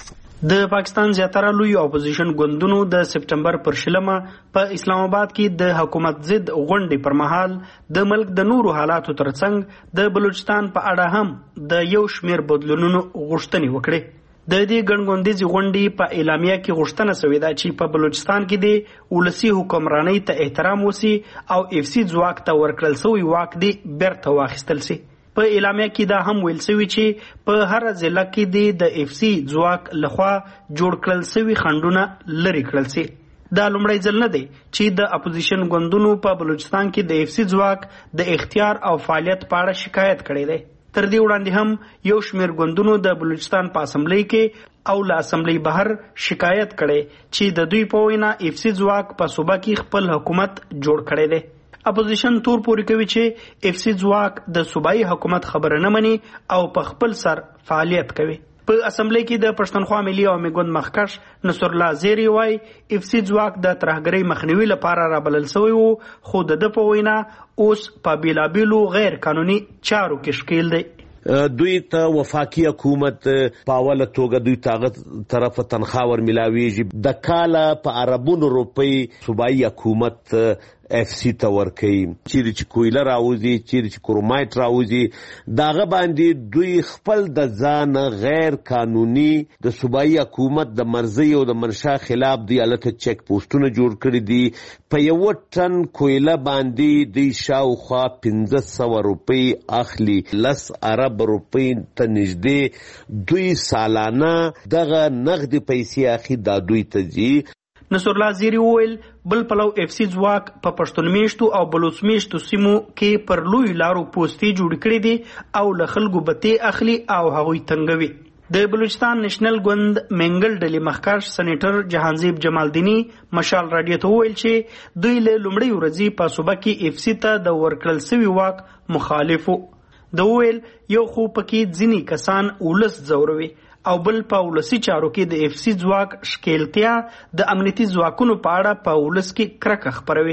د پاکستان زیاتره لوی اپوزیشن ګوندونو د سپټمبر پر 20 په اسلام آباد کې د حکومت ضد غونډې پر مهال د ملک د نورو حالاتو ترڅنګ د بلوچستان په اړه هم د یو شمېر بدلونونو غوښتنې وکړې. د دې ګڼګوندیزې غونډې په اعلامیه کې غوښتنه شوې ده چې په بلوچستان کې د ولسي حکمرانۍ ته احترام وشي او افسي ځواک ته ورکړل شوی واک دې بیرته واخیستل شي. په اعلامیه کې دا هم ویل شوی چې په هر ضلع کې د افسي ځواک لخوا جوړ کړل شوی خنډونه لرې کړل شي. دا لومړی ځل نه دی چې د اپوزیشن ګوندونو په بلوچستان کې د افسي ځواک د اختیار او فعالیت په اړه شکایت کړی دی. تر دې وړاندې هم یو شمېر ګوندونو د بلوچستان په اسمبلی کې او له اسمبلی بهر شکایت کړي چې د دوی په وینا افسي ځواک په صوبه کې خپل حکومت جوړ کړی دی. اپوزیشن تور پوري کوي چې افسي ځواک د صوبایي حکومت خبره نه مني او په خپل سر فعالیت کوي. په اسمبلی کې د پښتونخوا ملي عوامي ګوند مخکښ نصر الله زیری وایي افسي ځواک د ترهګرۍ مخنیوي لپاره رابلل شوی وو، خو د په وینا اوس په بیلابیلو غیر قانوني چارو کې ښکیل دی. دوی ته وفاقي حکومت په اوله توګه دوی ته طرف تنخوا ور ملاویږي. د کاله په اربونو روپۍ صوبایي حکومت اف سی ته ورکوي، چیرې چې کویله راوځي، چیرې چې کرومایټ راوځي، داغه باندې دوی خپل د ځان غیر قانوني د صوبایي حکومت د مرضی او د منشا خلاف دی الته چیک پوسټونه جوړ کړی دي. په یو ټن کویله باندې دوی شاوخوا 1500 روپۍ اخلي، 10 ارب روپۍ ته نږدې دوی سالانه دغه نغدي پیسې اخی دا دوی ته ځي. نصر الله زیری وویل بل پلو افسي ځواک په پښتون میشتو او بلوچ میشتو سیمو کې پر لوی لارو پوسټي جوړ کړي دي او له خلکو بته اخلي او هغوی تنګوي. د بلوچستان نېشنل ګوند منګل ډلې مخکښ سېنیټر جهانزیب جمالدینی مشال رادیو ته وویل چې دوی له لومړۍ ورځې په صوبه کې افسي ته د ورکړل شوي واک مخالفو. د وویل یو خو پکې ځینې کسان ولس ځوروي او بل په ولسی چارو کې د افسي ځواک شکیلتیا د امنیتي ځواکونو په اړه په ولس کې کرکه خپروي.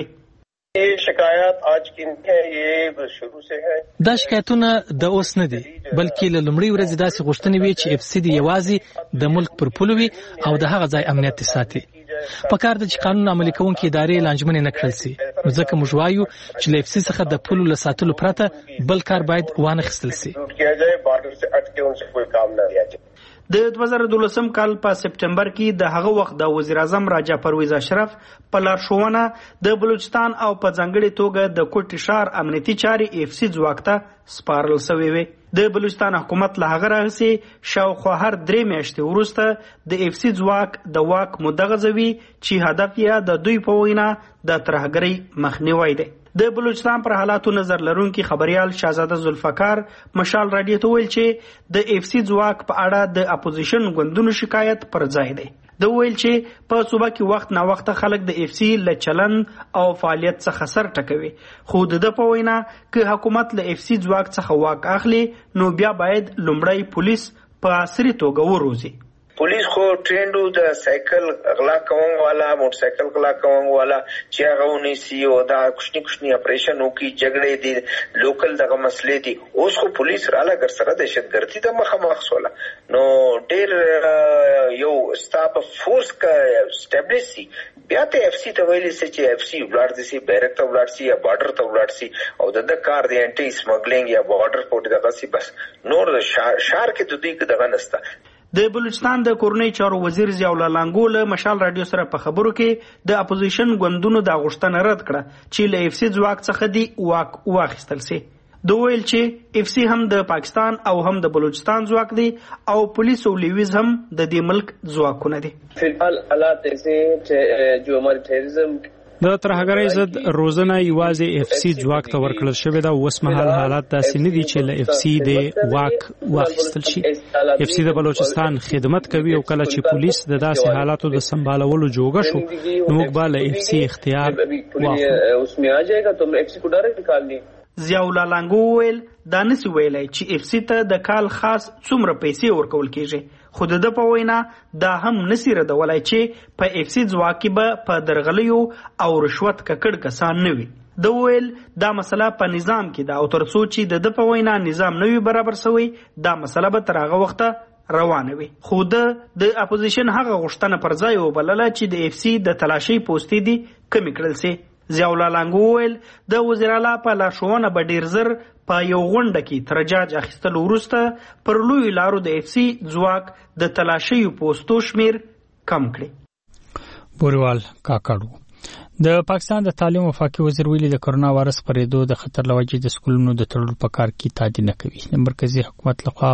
شکایت آج کی ہے یہ شروع سے ہے. دا شکایتونه د اوس نه دي بلکې له لومړۍ ورځې داسې غوښتنې وي چې افسي دی یوازې د ملک پر پولو وي او د هغه ځای امنیت ساتي. پکار د چې قانون عملي کوونکې ادارې لانجمنې نه کړل شي. ځکه موږ وایو چې له افسي څخه د پولو له ساتلو پرته بل کار باید وانه خیستل شي. د 2012 کال په سپټمبر کې د هغه وخت د وزیر اعظم راجا پرویز اشرف په لارښوونه د بلوچستان او په ځانګړي توګه د کوټ ښار امنیتي چارې افسي ځواک ته سپارل شوې وې. د بلوچستان حکومت له هغه راهیسې شاوخوا هر 3 میاشتې وروسته د افسي ځواک د واک موده غځوي چې هدف یې د دوی په وینا د ترهګرۍ مخنیوی دی. د بلوچستان پر حالاتو نظر لرونکي خبريال شاهزاده ذوالفقار مشال رادیو ته ویل چې د افسي ځواک په اړه د اپوزیشن ګوندونو شکایت پر ځای دی. د ویل چې په صوبه کې وخت نا وخت خلک د افسي له چلن او فعالیت څخه سر ټکوي، خو د په وینا که حکومت له افسي ځواک څخه واک اخلي نو بیا باید لومړی پولیس په عصري توګه وروزي. Police को trained द साइकिल अगला कवंग वाला मोटरसाइकिल अगला कवंग वाला चियागा उन्हीं सी होदा कुछ ऑपरेशन हो की झगड़े दी लोकल दगा मसले दी उसको पुलिस राला कर सरा दहशतगर्दी द मखमखस वाला नो डेर यो स्टाफ फोर्स का एस्टैब्लिश सी بیا ته اف سی ته ویل چې اف سی ولاړ دي بیرک ته ولاړ شي یا بارډر ته ولاړ شي او د کار دی انټي سمګلینګ یا بارډر پورټ دغه سی بس نور شهر کې د دوی دغه نسته. د بلوچستان د کورنۍ چارو وزیر ضیاء الله لانګو له مشال رادیو سره په خبرو کې د اپوزیشن ګوندونو د غوښتنه رد کړه چې له اف سی ځواک څخه دی واک واخیستل سي. دوی ویل چې اف سی هم د پاکستان او هم د بلوچستان ځواک دی او پولیس او لیویز هم د دې ملک ځواکونه دي. فلحال حالات ایسے جو ہمارے ٹیرریزم د ترهګرۍ ضد روزنه یوازې اف سی ځواک ته ورکړل شوې ده. اوس مهال حالات داسې نه دي چې له اف سی د واک واخیستل شي. اف سی د بلوچستان خدمت کوي او کله چې پولیس د داسې حالاتو د سمبالولو جوګه شو نو موږ به له اف سی اختیار واخلو. اس میں آ جائے گا تو اف سی کو ډایرکټ نکال دي. ضیاء الله لانګو ویل دا نسی ویلای چې اف سی ته د کال خاص څومره پیسې ورکول کیږي خو د په وینا دا هم نسی ردولای چې په اف سی ځواک کې به په درغلیو او رشوت ککړ کسان نه وي. د ویل دا مسله په نظام کې دا او تر څو چې د په وینا نظام نه وي برابر شوی دا مسله به تر هغه وخته روانه وي. خو د اپوزیشن هغه غوښتنه پر ځای وبلله چې د اف سی د تلاشي پوسټې دي کمی کړل سي. ضیاء الله لانګو ویل د وزیر اعلی په لارښوونه به ډیر زر په یو غونډه کې تر جاج اخیستل وروسته پر لوی لارو د اف سی ځواک د تلاشي پوسټو شمیر کم کړي. بوریوال کاکړو د پاکستان د تعلیم وفاقي وزیر ویلي د کرونا وایرس پرېدو د خطر لوجې د سکولونو د تړلو په کار کې تعدیل نه کوي. د مرکزی حکومت لخوا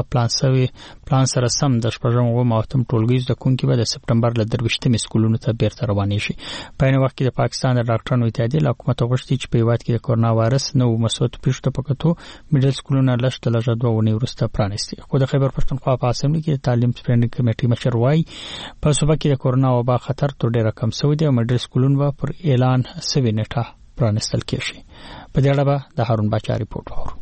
پلان سره سم د شپږم او ماتم ټولګي زده کوونکي به د سپټمبر ل 23 سکولونو ته بیرته روانې شي. په نو وخت کې د پاکستان د ډاکټرانو اتحادیې له حکومت غوښتي چې په هیواد کې د کرونا وایرس نو مسعود پیښته پکتو میډل سکولونه لږ دوه ونې ورسته پرانیستي. خو د خیبر پښتونخوا په اسمبلی کې د تعلیم سپرینډینګ کمیټې مشر وايي په صوبه کې د کرونا وبا خطر تر ډیره کم شوی دی او میډل سکولونه پر اعلان سوي نیټه پرانستل کېږي. په دې اړه به د هارون باچا ریپورت وورو.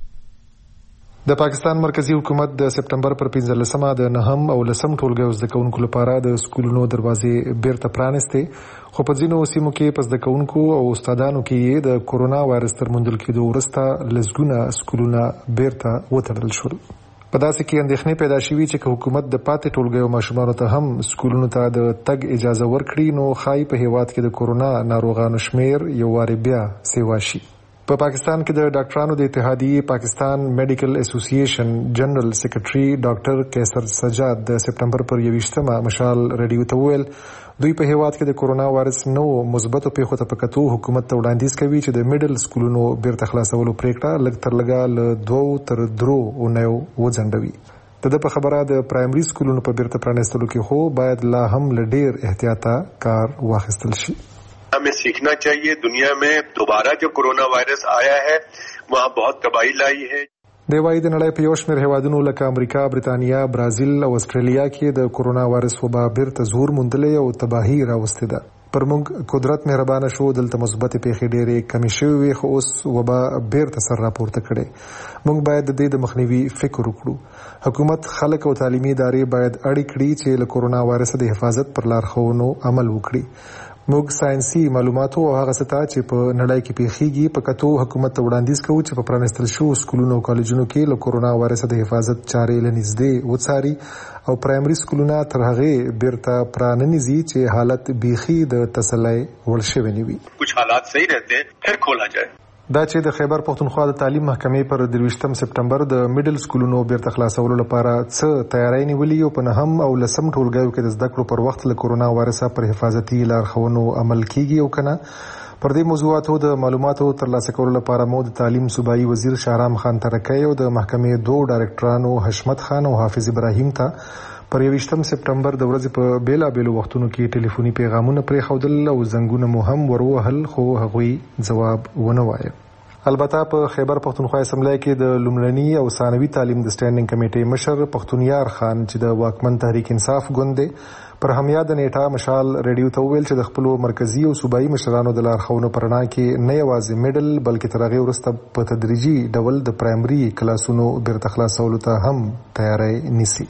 د پاکستان مرکزی حکومت د سپټمبر پر 15مه د نهم او لسم ټولګیو زده کوونکو لپاره د سکولونو دروازې بیرته پرانستې خو په ځینو سیمو کې په زده کوونکو او استادانو کې د کرونا وایرس تر موندل کېدو وروسته لسګونه سکولونه بیرته وتړل شول. په داسې کې اندېښنې پیدا شوې چې حکومت د پاتې ټولګیو ماشومانو ته هم سکولونو ته د تګ اجازه ورکړي نو خای په هیواد کې د کرونا ناروغانو شمیر یو واري بیا سیوا شي. په پاکستان کې د ډاکټرانو د اتحادیې پاکستان میډیکل اسوسییشن جنرال سیکریټري ډاکټر کیسر سجاد د سپټمبر پر 21مه مشال رادیو ته ویل دوی په هیواد کې د کرونا وایرس نو مثبتو پیښو ته پکتو حکومت ته وړاندیز کوي چې د میډل سکولونو بیرته خلاصولو پریکړه لږ تر لږه ل 2 تر 3 اونیو وځنډوي. د په خبره د پرایمري سکولونو په بیرته پرانیستلو کې خو باید لا هم ل ډیر احتیاطه کار واخیستل شي. हमें सीखना चाहिए. दुनिया में दोबारा जो कोरोना वायरस आया है वहाँ बहुत तबाही लाई है. د وایي د نړۍ په یو شمېر هیوادونو لکه امریکا، برتانیا، برازیل او استرالیا کې د کرونا وایرس وبا بیرته زور موندلې او تباهي راوستې ده. پر موږ قدرت مهربانه شو دلته مثبت پیښې ډېرې کمې شوې وي خو اوس وبا بیرته سر راپورته کړي. موږ باید د دې د مخنیوي فکر وکړو. حکومت، خلک او تعلیمي ادارې باید اړې کړي چې له کرونا وایرس د حفاظت پر لارښوونو عمل وکړي. موږ ساينسي معلوماتو او هغه څه چې په نړۍ کې پیښیږي په کتو حکومت ته وړاندیز کوي چې په پرانستل شو سکولونو او کالجونو کې له کرونا وایرس د حفاظت چارې لنږدې وڅاري او پرایمري سکولونه تر هغه بیرته پراننځي چې حالت بیخي د تسلی وړ شوی نه وي. कुछ हालात सही रहते हैं फिर खोला जाए. دا چې د خیبر پښتونخوا د تعلیم محکمې پر 23 سپټمبر د میډل سکولونو بیرته خلاصولو لپاره څه تیاری نیولې او په نهم او لسم ټولګیو کې د زده کړو پر وخت له کرونا وایرس پر حفاظتي لارښوونو عمل کیږي او کنه. پر دې موضوعاتو د معلوماتو ترلاسه کولو لپاره مو د تعلیم صوبایي وزیر شهرام خان ترکی او د محکمې دوه ډایرکټرانو حشمت خان او حافظ ابراهیم ته پر 21 سپټمبر د ورځې په بیلابېلو وختونو کې ټلیفوني پیغامونه پرې خودل او زنګونه مو هم وروهل خو هغوی جواب ونه وایي. البته په خیبر پښتونخوا اسمبلی کې د لومړني او ثانوي تعلیم د سټینډینګ کمیټې مشر پښتونیار خان چې د واکمن تحریک انصاف ګوند پر همیاده نیټه مشال ریډیو ته ویل چې د خپل مرکزی او صوبایي مشرانو د لارښوونو پر اړه کې نه یوازې میډل بلکې تر هغه وروسته په تدریجي ډول د پرایمري کلاسونو بیرته خلاصولو ته هم تیاری نیسي.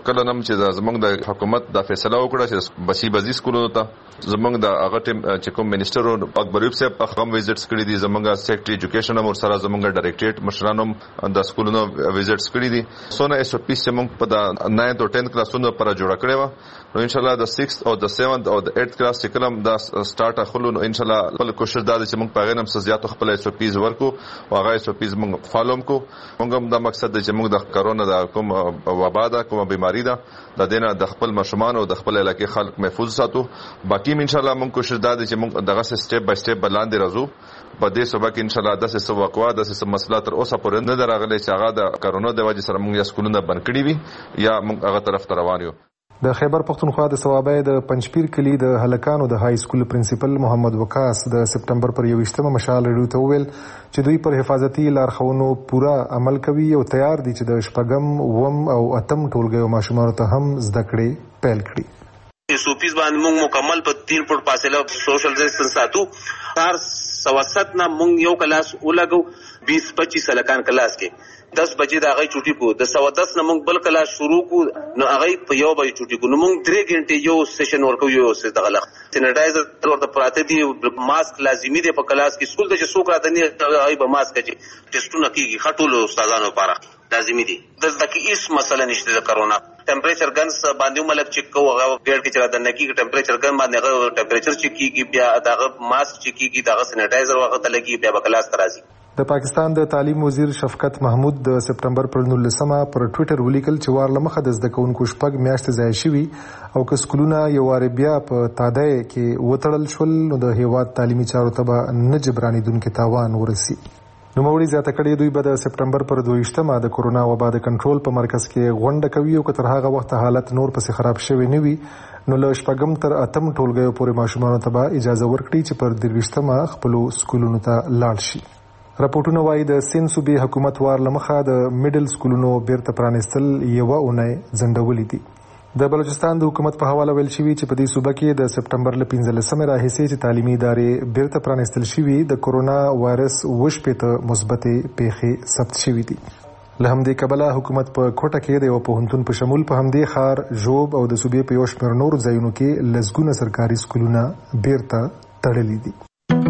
کله نم چې زمونږ د حکومت د فیصله وکړه چې بسي سکولونو ته زمونږ د هغه ټیم چې کوم منیسټر اکبر ایوب صاحب په هم ویزټس کړی دي، زمونږ سیکریټری ایجوکیشن هم سره زمونږ ډایریکټریټ مشرانو د سکولونو ویزټس کړی دي. سونه اس او پی چې موږ په د 9th او 10th کلاسونو پر جوړ کړی و، نو ان شاء الله د 6th او د 7th او د 8th کلاس چې کلم دا سٹارټ اخلو، نو ان شاء الله خپل کوشش دا چې موږ په غنم سزيات خپل اس او پیز ورکو او هغه اس او پیز موږ فالوم کو. موږ هم د مقصد چې موږ د کرونا د کوم وبا ده، کوم بیماری ده، د دینه د خپل مشمان او د خپل علاقې خلک محفوظ ساتو. باقی ان شاء الله موږ کوشش دا چې موږ دغه سټیپ بای سټیپ بلاندې راځو. په دې سبا کې ان شاء الله د څه وقوا د څه مسله تر اوسه پورې نه درغلي چې هغه د کرونا د وجې سره موږ یا سکولونه بند کړی وي یا موږ هغه طرف ته روان یو. د خیبر پختونخوا د ثوابای د پنځپیر کلی د هلکانو د های سکول پرنسپل محمد وقاص د سپټمبر پر 21مه مشال ریډیو ته وویل چې دوی پر حفاظتي لارښوونو پوره عمل کوي او تیار دي چې د شپږم، اووم او اتم ټولګیو ماشومانو ته هم زده کړې پیل کړي. سوپیز باندې موږ مکمل په 3 فوټ فاصله سوشل ډیسټنس ساتو. هر سواسط نه موږ یو کلاس ولګو، 20-25 هلکان کلاس کې 10 بجې د هغه چوټي کو، د 10:10 نه موږ بل کلاس شروع کو، نو هغه په 1 بجې چوټي کو، نو موږ 3 غنټې یو سیشن ورکو، یو څه دغه سینیټایزر ورته پراته دي، ماسک لازمي دی په کلاس کې. سکول ته چې څوک راځي هغه به ماسک کوي، ټیسټونه کیږي، خټول استادانو لپاره لازمي دي. دلته کې هیڅ مسله نشته د کرونا. ټمپریچر ګنز باندې ملک چیک کوو، هغه ګډ کې چې د نکی ټمپریچر ګن باندې هغه ټمپریچر چیک کیږي، بیا دغه ماسک چیک کیږي، دغه سینیټایزر وخت لګي، بیا په کلاس ترازي. د پاکستان د تعلیم وزیر شفقت محمود د سپټمبر پر 19مه پر ټوئیټر ولیکل چې وار لمخه د زده کوونکو شپږ میاشتې ضایع شوي او که سکولونه یو وار بیا په تادای کې وتړل شول، نو د هیواد تعلیمي چارو ته به نه جبرانېدونکي تاوان ورسي. نوموړي زیاته کړې دوی به د سپټمبر پر 22مه د کورونا وبا د کنټرول په مرکز کې غونډه کوي او که تر هغه وخت حالت نور پسې خراب شوی نه وي، نو له شپږم تر اتم ټولګیو پورې ماشومانو ته به اجازه ورکړي چې پر 23مه خپلو سکولونو ته لاړ شي. راپورټونه وايي د سین صوبې حکومت وار لمخه د میډل سکولونو بیرته پرانیستل یوه اونۍ ځنډولې دي. د بلوچستان د حکومت په حواله ویل شوي چې په دې صوبه کې د سپټمبر له 15مې راهیسې چې تعلیمي ادارې بیرته پرانیستل شوي، د کورونا وایرس 80 مثبتې پیښې ثبت شوي دي. له همدې کبله حکومت په کوټه کې د یو پوهنتون په شمول په همدې ښار، ژوب او د صوبې په یو شمېر نورو ځایونو کې لسګونه سرکاري سکولونه بیرته تړلي دي.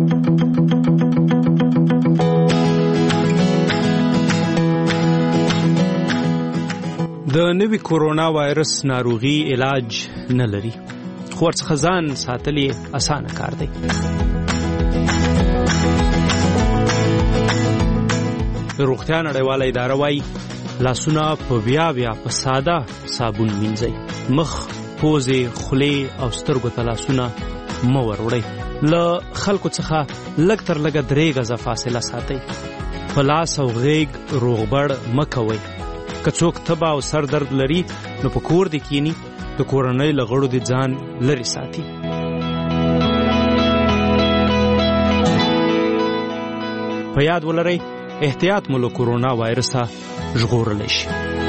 د نوي کورونا وایرس ناروغي علاج نه لري، خو ورڅخه ځان ساتل یې اسانه کار دی. روغتیا نړیواله اداره وايي لاسونه په بیا په ساده صابون مینځئ، مخ، پوزې، خولې او سترګو ته لاسونه مه وروړئ. له خلکو څخه لږ تر لږه 3 غزه فاصله ساتئ. په لاس او غیږ روغبړ مه کوئ. که څوک تبه او سر درد لري نو په کور دې کینی، د کورنۍ له غړو دې ځان لرې ساتي. په یاد ولرئ احتیاط مو له کورونا وایرسه ژغورلی شي.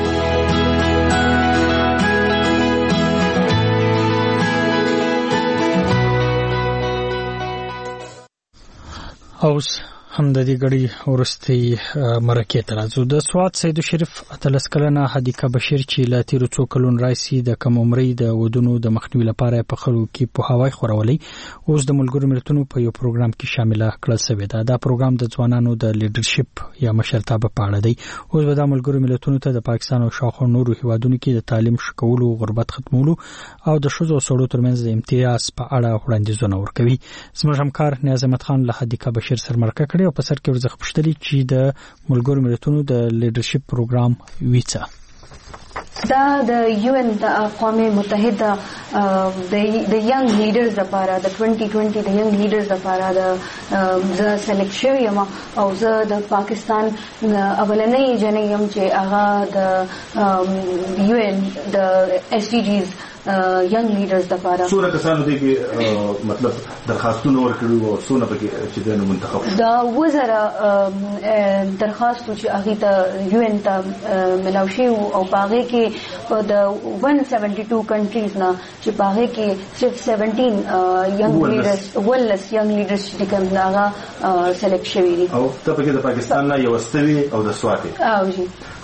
اوس هم د دې غړي ورستي مرکه ته راځو. د سواد سید شریف اتلس کلنه حدیقه بشیر چې لا تیر څو کلون راځي د کم عمرۍ د ودونو د مخنیوي لپاره په خلکو کې په هواي خورولي، اوس د ملګرو ملتونو په یو پروګرام کې شامل کړل شوی دی. دا پروګرام د ځوانانو د لیډرشپ یا مشرتابه په اړه دی. اوس به د ملګرو ملتونو ته د پاکستان او شاوخوا نورو هیوادونو کې د تعلیم شکولو، غربت ختمولو او د ښځو او سړو ترمنځ د امتیاز په اړه وړاندیزونه ورکوي. زموږ همکار نیاز احمد خان له حدیقه بشیر سره مرکه کړې او په سر کې ورڅخه پوښتنه چې د ملګرو ملتونو د لیډرشپ پروګرام ویڅه دا د UN د اقوام متحده د ینګ لیډرز لپاره د 2020 د ینګ لیډرز لپاره د سلیکټ شوی یم او زه د پاکستان اولنۍ جنې یم چې هغه د UN د SDGs ینګ لیډرز لپاره څومره کسانو دي کې مطلب درخواستونه ورکړي او څونه پکې چې د منتخب دا وزره درخواست چې هغه ته UN ته ملاو شي او پاغه کې د 172 کنټریز نه چې پاغه کې صرف 17 ینګ لیډرز ولس ینګ لیډرز چې کوم هغه سلیکټ شوی دي او ته پکې د پاکستان نه یو استوي او د سواتي او جی ها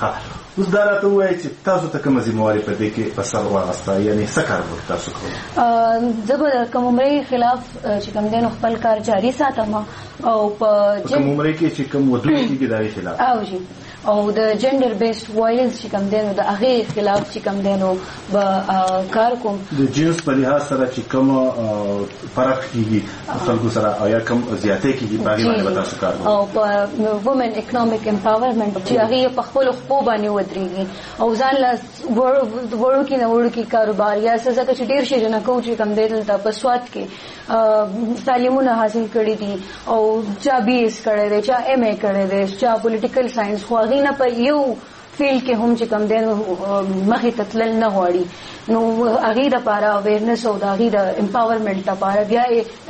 اوس دا راته ووایي چې تاسو ته کومه ذمہواري په دې کې په سر واغسته، یعنی څه کار به تاسو کوئ؟ زه به د کم عمرۍ خلاف چې کوم دی نو خپل کار جاري ساتم او په کم عمرۍ کې چې کوم ودونه کېږي د هغې خلاف او جی او د جنډر بیسډ وایلنس چې کوم دی نو د هغې خلاف چې کوم دی نو به کار کوم. د جنس په لحاظ سره چې کوم فرق کېږي خلکو سره او یا کوم زیاتې کېږي په هغې باندې به تاسو کار کوئ. او په وومن اکنامک امپاورمنټ چې هغې په خپلو خپو باندې ودرېږي او ځان له وړوکي نه وړوکي کاروبار یا څه ځکه چې ډېر شی جنه کوو چې کوم دی دلته په سوات کې تعلیمونه حاصل کړي دي او چا BS کړی دی، چا MA کړی دی، چا پولیټیکل ساينس، خو هغې نه په یو فیلډ کې هم چې کوم دی نو مخې ته تلل نه غواړي. نو هغې دپاره اویرنس او د هغې د امپاورمنټ دپاره بیا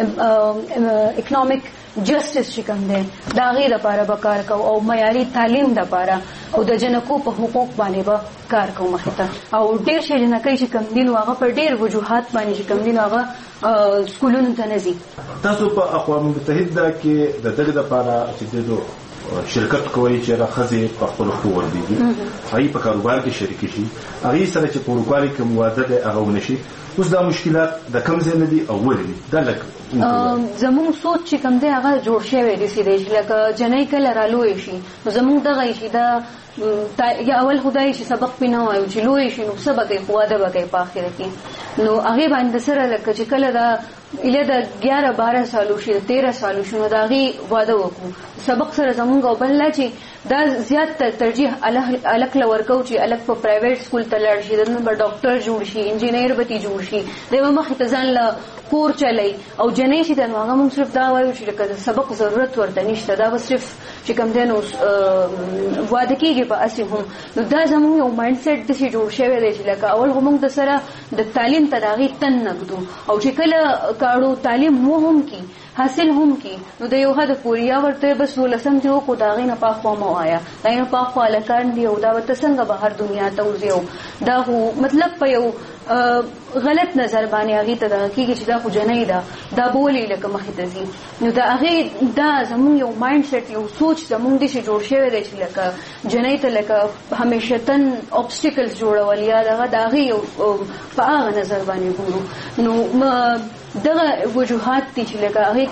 اکنامک جسټس چې کوم دی د هغې دپاره به کار کوو او معیاري تعلیم دپاره او د جنکو په حقوق باندې به کار کوو مخې ته. او ډېر شی جنکۍ چې کوم دي نو هغه په ډېر وجوهات باندې چې کوم دي نو هغه سکولونو ته نه ځي. تاسو په اقوام متحده کې د دغه دپاره چې د شرکت کوي چې راخذې په خپل خو وربيږي هغه په کاروبار کې شریک شي، هغه سره چې په ورکوالي کې مواده ده هغه ونشي. اوس دا مشکلات د کم ځای نه دي او ولې دا لکه زموږ سوچ چې کوم دی هغه جوړ شوی دی سیده چې لکه جنۍ کله رالوی شي نو زموږ دغه شي دا یا اول خدای چې سبق پې نه وایو چې لوی شي نو څه به کوي، خو واده به کوي په آخره کې. نو هغې باندې سره لکه چې کله دا ایله د 11-12 سالو شي، 13 سالو شي، نو د هغې واده وکړو سبق سره زمونږ او بل لا چې دا زیات ترجیح الک له ورکو چې الک په پرایویټ سکول ته لاړ شي، دنه به ډاکټر جوړ شي، انجینیر به جوړ شي، دی به مخې ته ځان له کور چلی. او جنۍ چې ده نو هغه موږ صرف دا وایو چې لکه د سبق ضرورت ورته نشته، دا به صرف چې کوم دی نو واده کېږي په اسې هم. نو دا زموږ یو مایند سیټ داسې جوړ شوی دی چې لکه اول خو موږ د سره د تعلیم ته د هغې تن نږدو او چې کله کاړو تعلیم مو هم کی حاصل هم کی نو د یو حد پورې یا ورته بس ولسم چې وکړو د هغې نه پاخوا مه وایه، د هغې نه پاخوا هلکان دي او دا ورته څنګه بهر دنیا ته وځي او دا خو مطلب په یو غلط نظر باندې هغې ته دغه کېږي چې دا خو جنۍ ده دا به ولې لکه مخې ته ځي. نو د هغې دا زموږ یو مایند سیټ یو سوچ زموږ داسې جوړ شوی دی چې لکه جنۍ ته لکه همیشتن اوبسټیکلز جوړول یا دغه د هغې یو په هغه نظر باندې ګورو. نو دغه وجوهات دي چې لکه هغې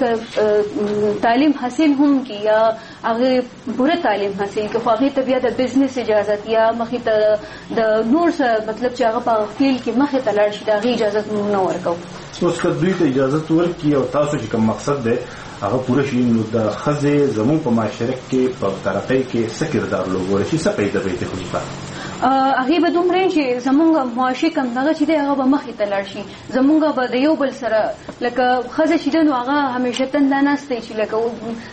که تعلیم حاصل هم کړي یا هغې پوره تعلیم حاصل کړي خو هغې ته بیا د بزنس اجازت یا مخې ته د نور څه مطلب چې هغه په هغه فیلډ کې مخې ته لاړ شي د هغې اجازت موږ نه ورکوو. اوس که دوی ته اجازت ورکړي او تاسو چې کوم مقصد دی هغه پوره شي نو د ښځې زموږ په معاشره کې په ترقۍ کې څه کردار لوبولی شي، څه پیدا به یې خلیفه هغې به دومره چې زمونږ معاشي کم دغه چې دی هغه به مخې ته لاړ شي. زمونږ به د یو بل سره لکه ښځه چې ده نو هغه همیشتن دا ناست دی چې لکه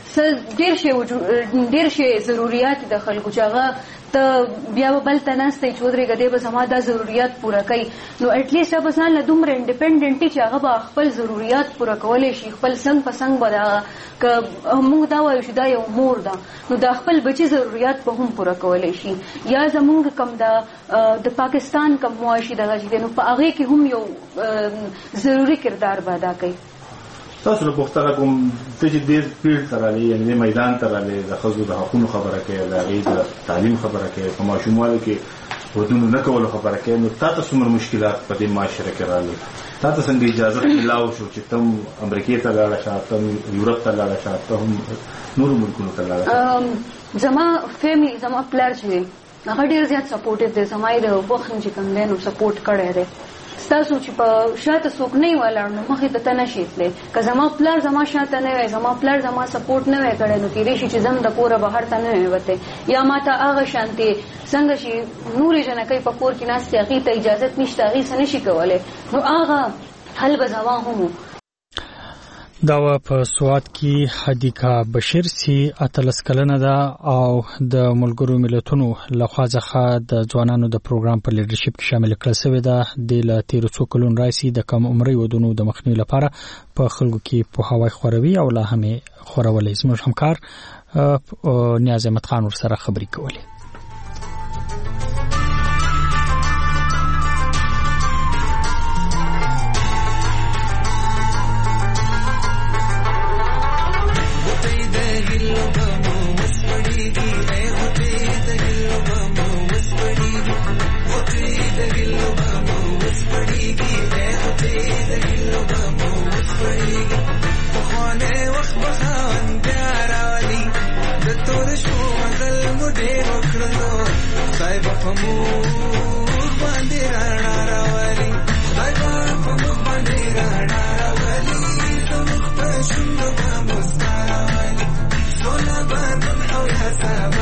ډېر شی ضروریات د خلکو چې هغه ته بیا به بل ته ناست دی چې ودرېږه دی به زما دا ضروریات پوره کوي. نو اټلیسټ هغه به ځان له دومره انډیپنډنټ چې هغه به خپل ضروریات پوره کولی شي، خپل څنګ په څنګ به دغه که موږ دا وایو چې دا یو مور ده نو دا خپل بچي ضروریات به هم پوره کولی شي. یا زمونږ کم د پاکستان کم معاشي دغه چې دی نو په هغې کې هم یو ضروري کردار به ادا کوي. تاسو له پوښتنه کوم ته چې دې فیلډ ته رالې یعنې میدان ته رالې د ښځو د حقونو خبره کوې، د هغې د تعلیم خبره کوې، په ماشوموالو کې ودونو نه کولو خبره کوې، نو تا ته څومره مشکلات په دې معاشره کې رالې؟ تا ته څنګه اجازت ملاو شو چې ته هم امریکې ته لاړه شه، ته هم یورپ ته لاړه شه، ته هم نورو ملکونو ته لاړه شه؟ زما فیملی زما پلار چې دی هغه ډېر زیات سپورټیو دی، زما یې د وخت چې کوم دی نو سپورټ کړی دی. ستاسو چې په شاته څوک نه وي ولاړ نو مخې ته ته نه شي تللی. که زما پلار زما شاته نه وی، زما پلار زما سپورټ نه وی کړی نو کېدای شي چې زم د کوره بهر ته نه وی وتی یا ما ته هغه شانتې څنګه چې نورې جنکۍ په کور کې ناستې هغې ته اجازت نشته، هغې څه نه شي کولی، نو هغه حل به زما هم دا په سوات کې حدیقه بشیر سي 18 کلنه ده او د ملګرو ملتونو لخوا ځخه د ځوانانو د پروګرام په لیډرشپ کې شامل کړل شوې ده. د لا 13 کلونو راځي د کم عمرۍ ودونو د مخنیوي لپاره په خلکو کې پوهاوی خوروي او لا هم خورولې. زموږ همکار نیاز احمد خان ورسره خبرې کولې. ډېر وکړلو خدای به په موږ باندې رڼا راولي خدای به په موږ باندې رڼا راولي زموږ په شونډو به مسکا راولي سوله به نن او یا سبا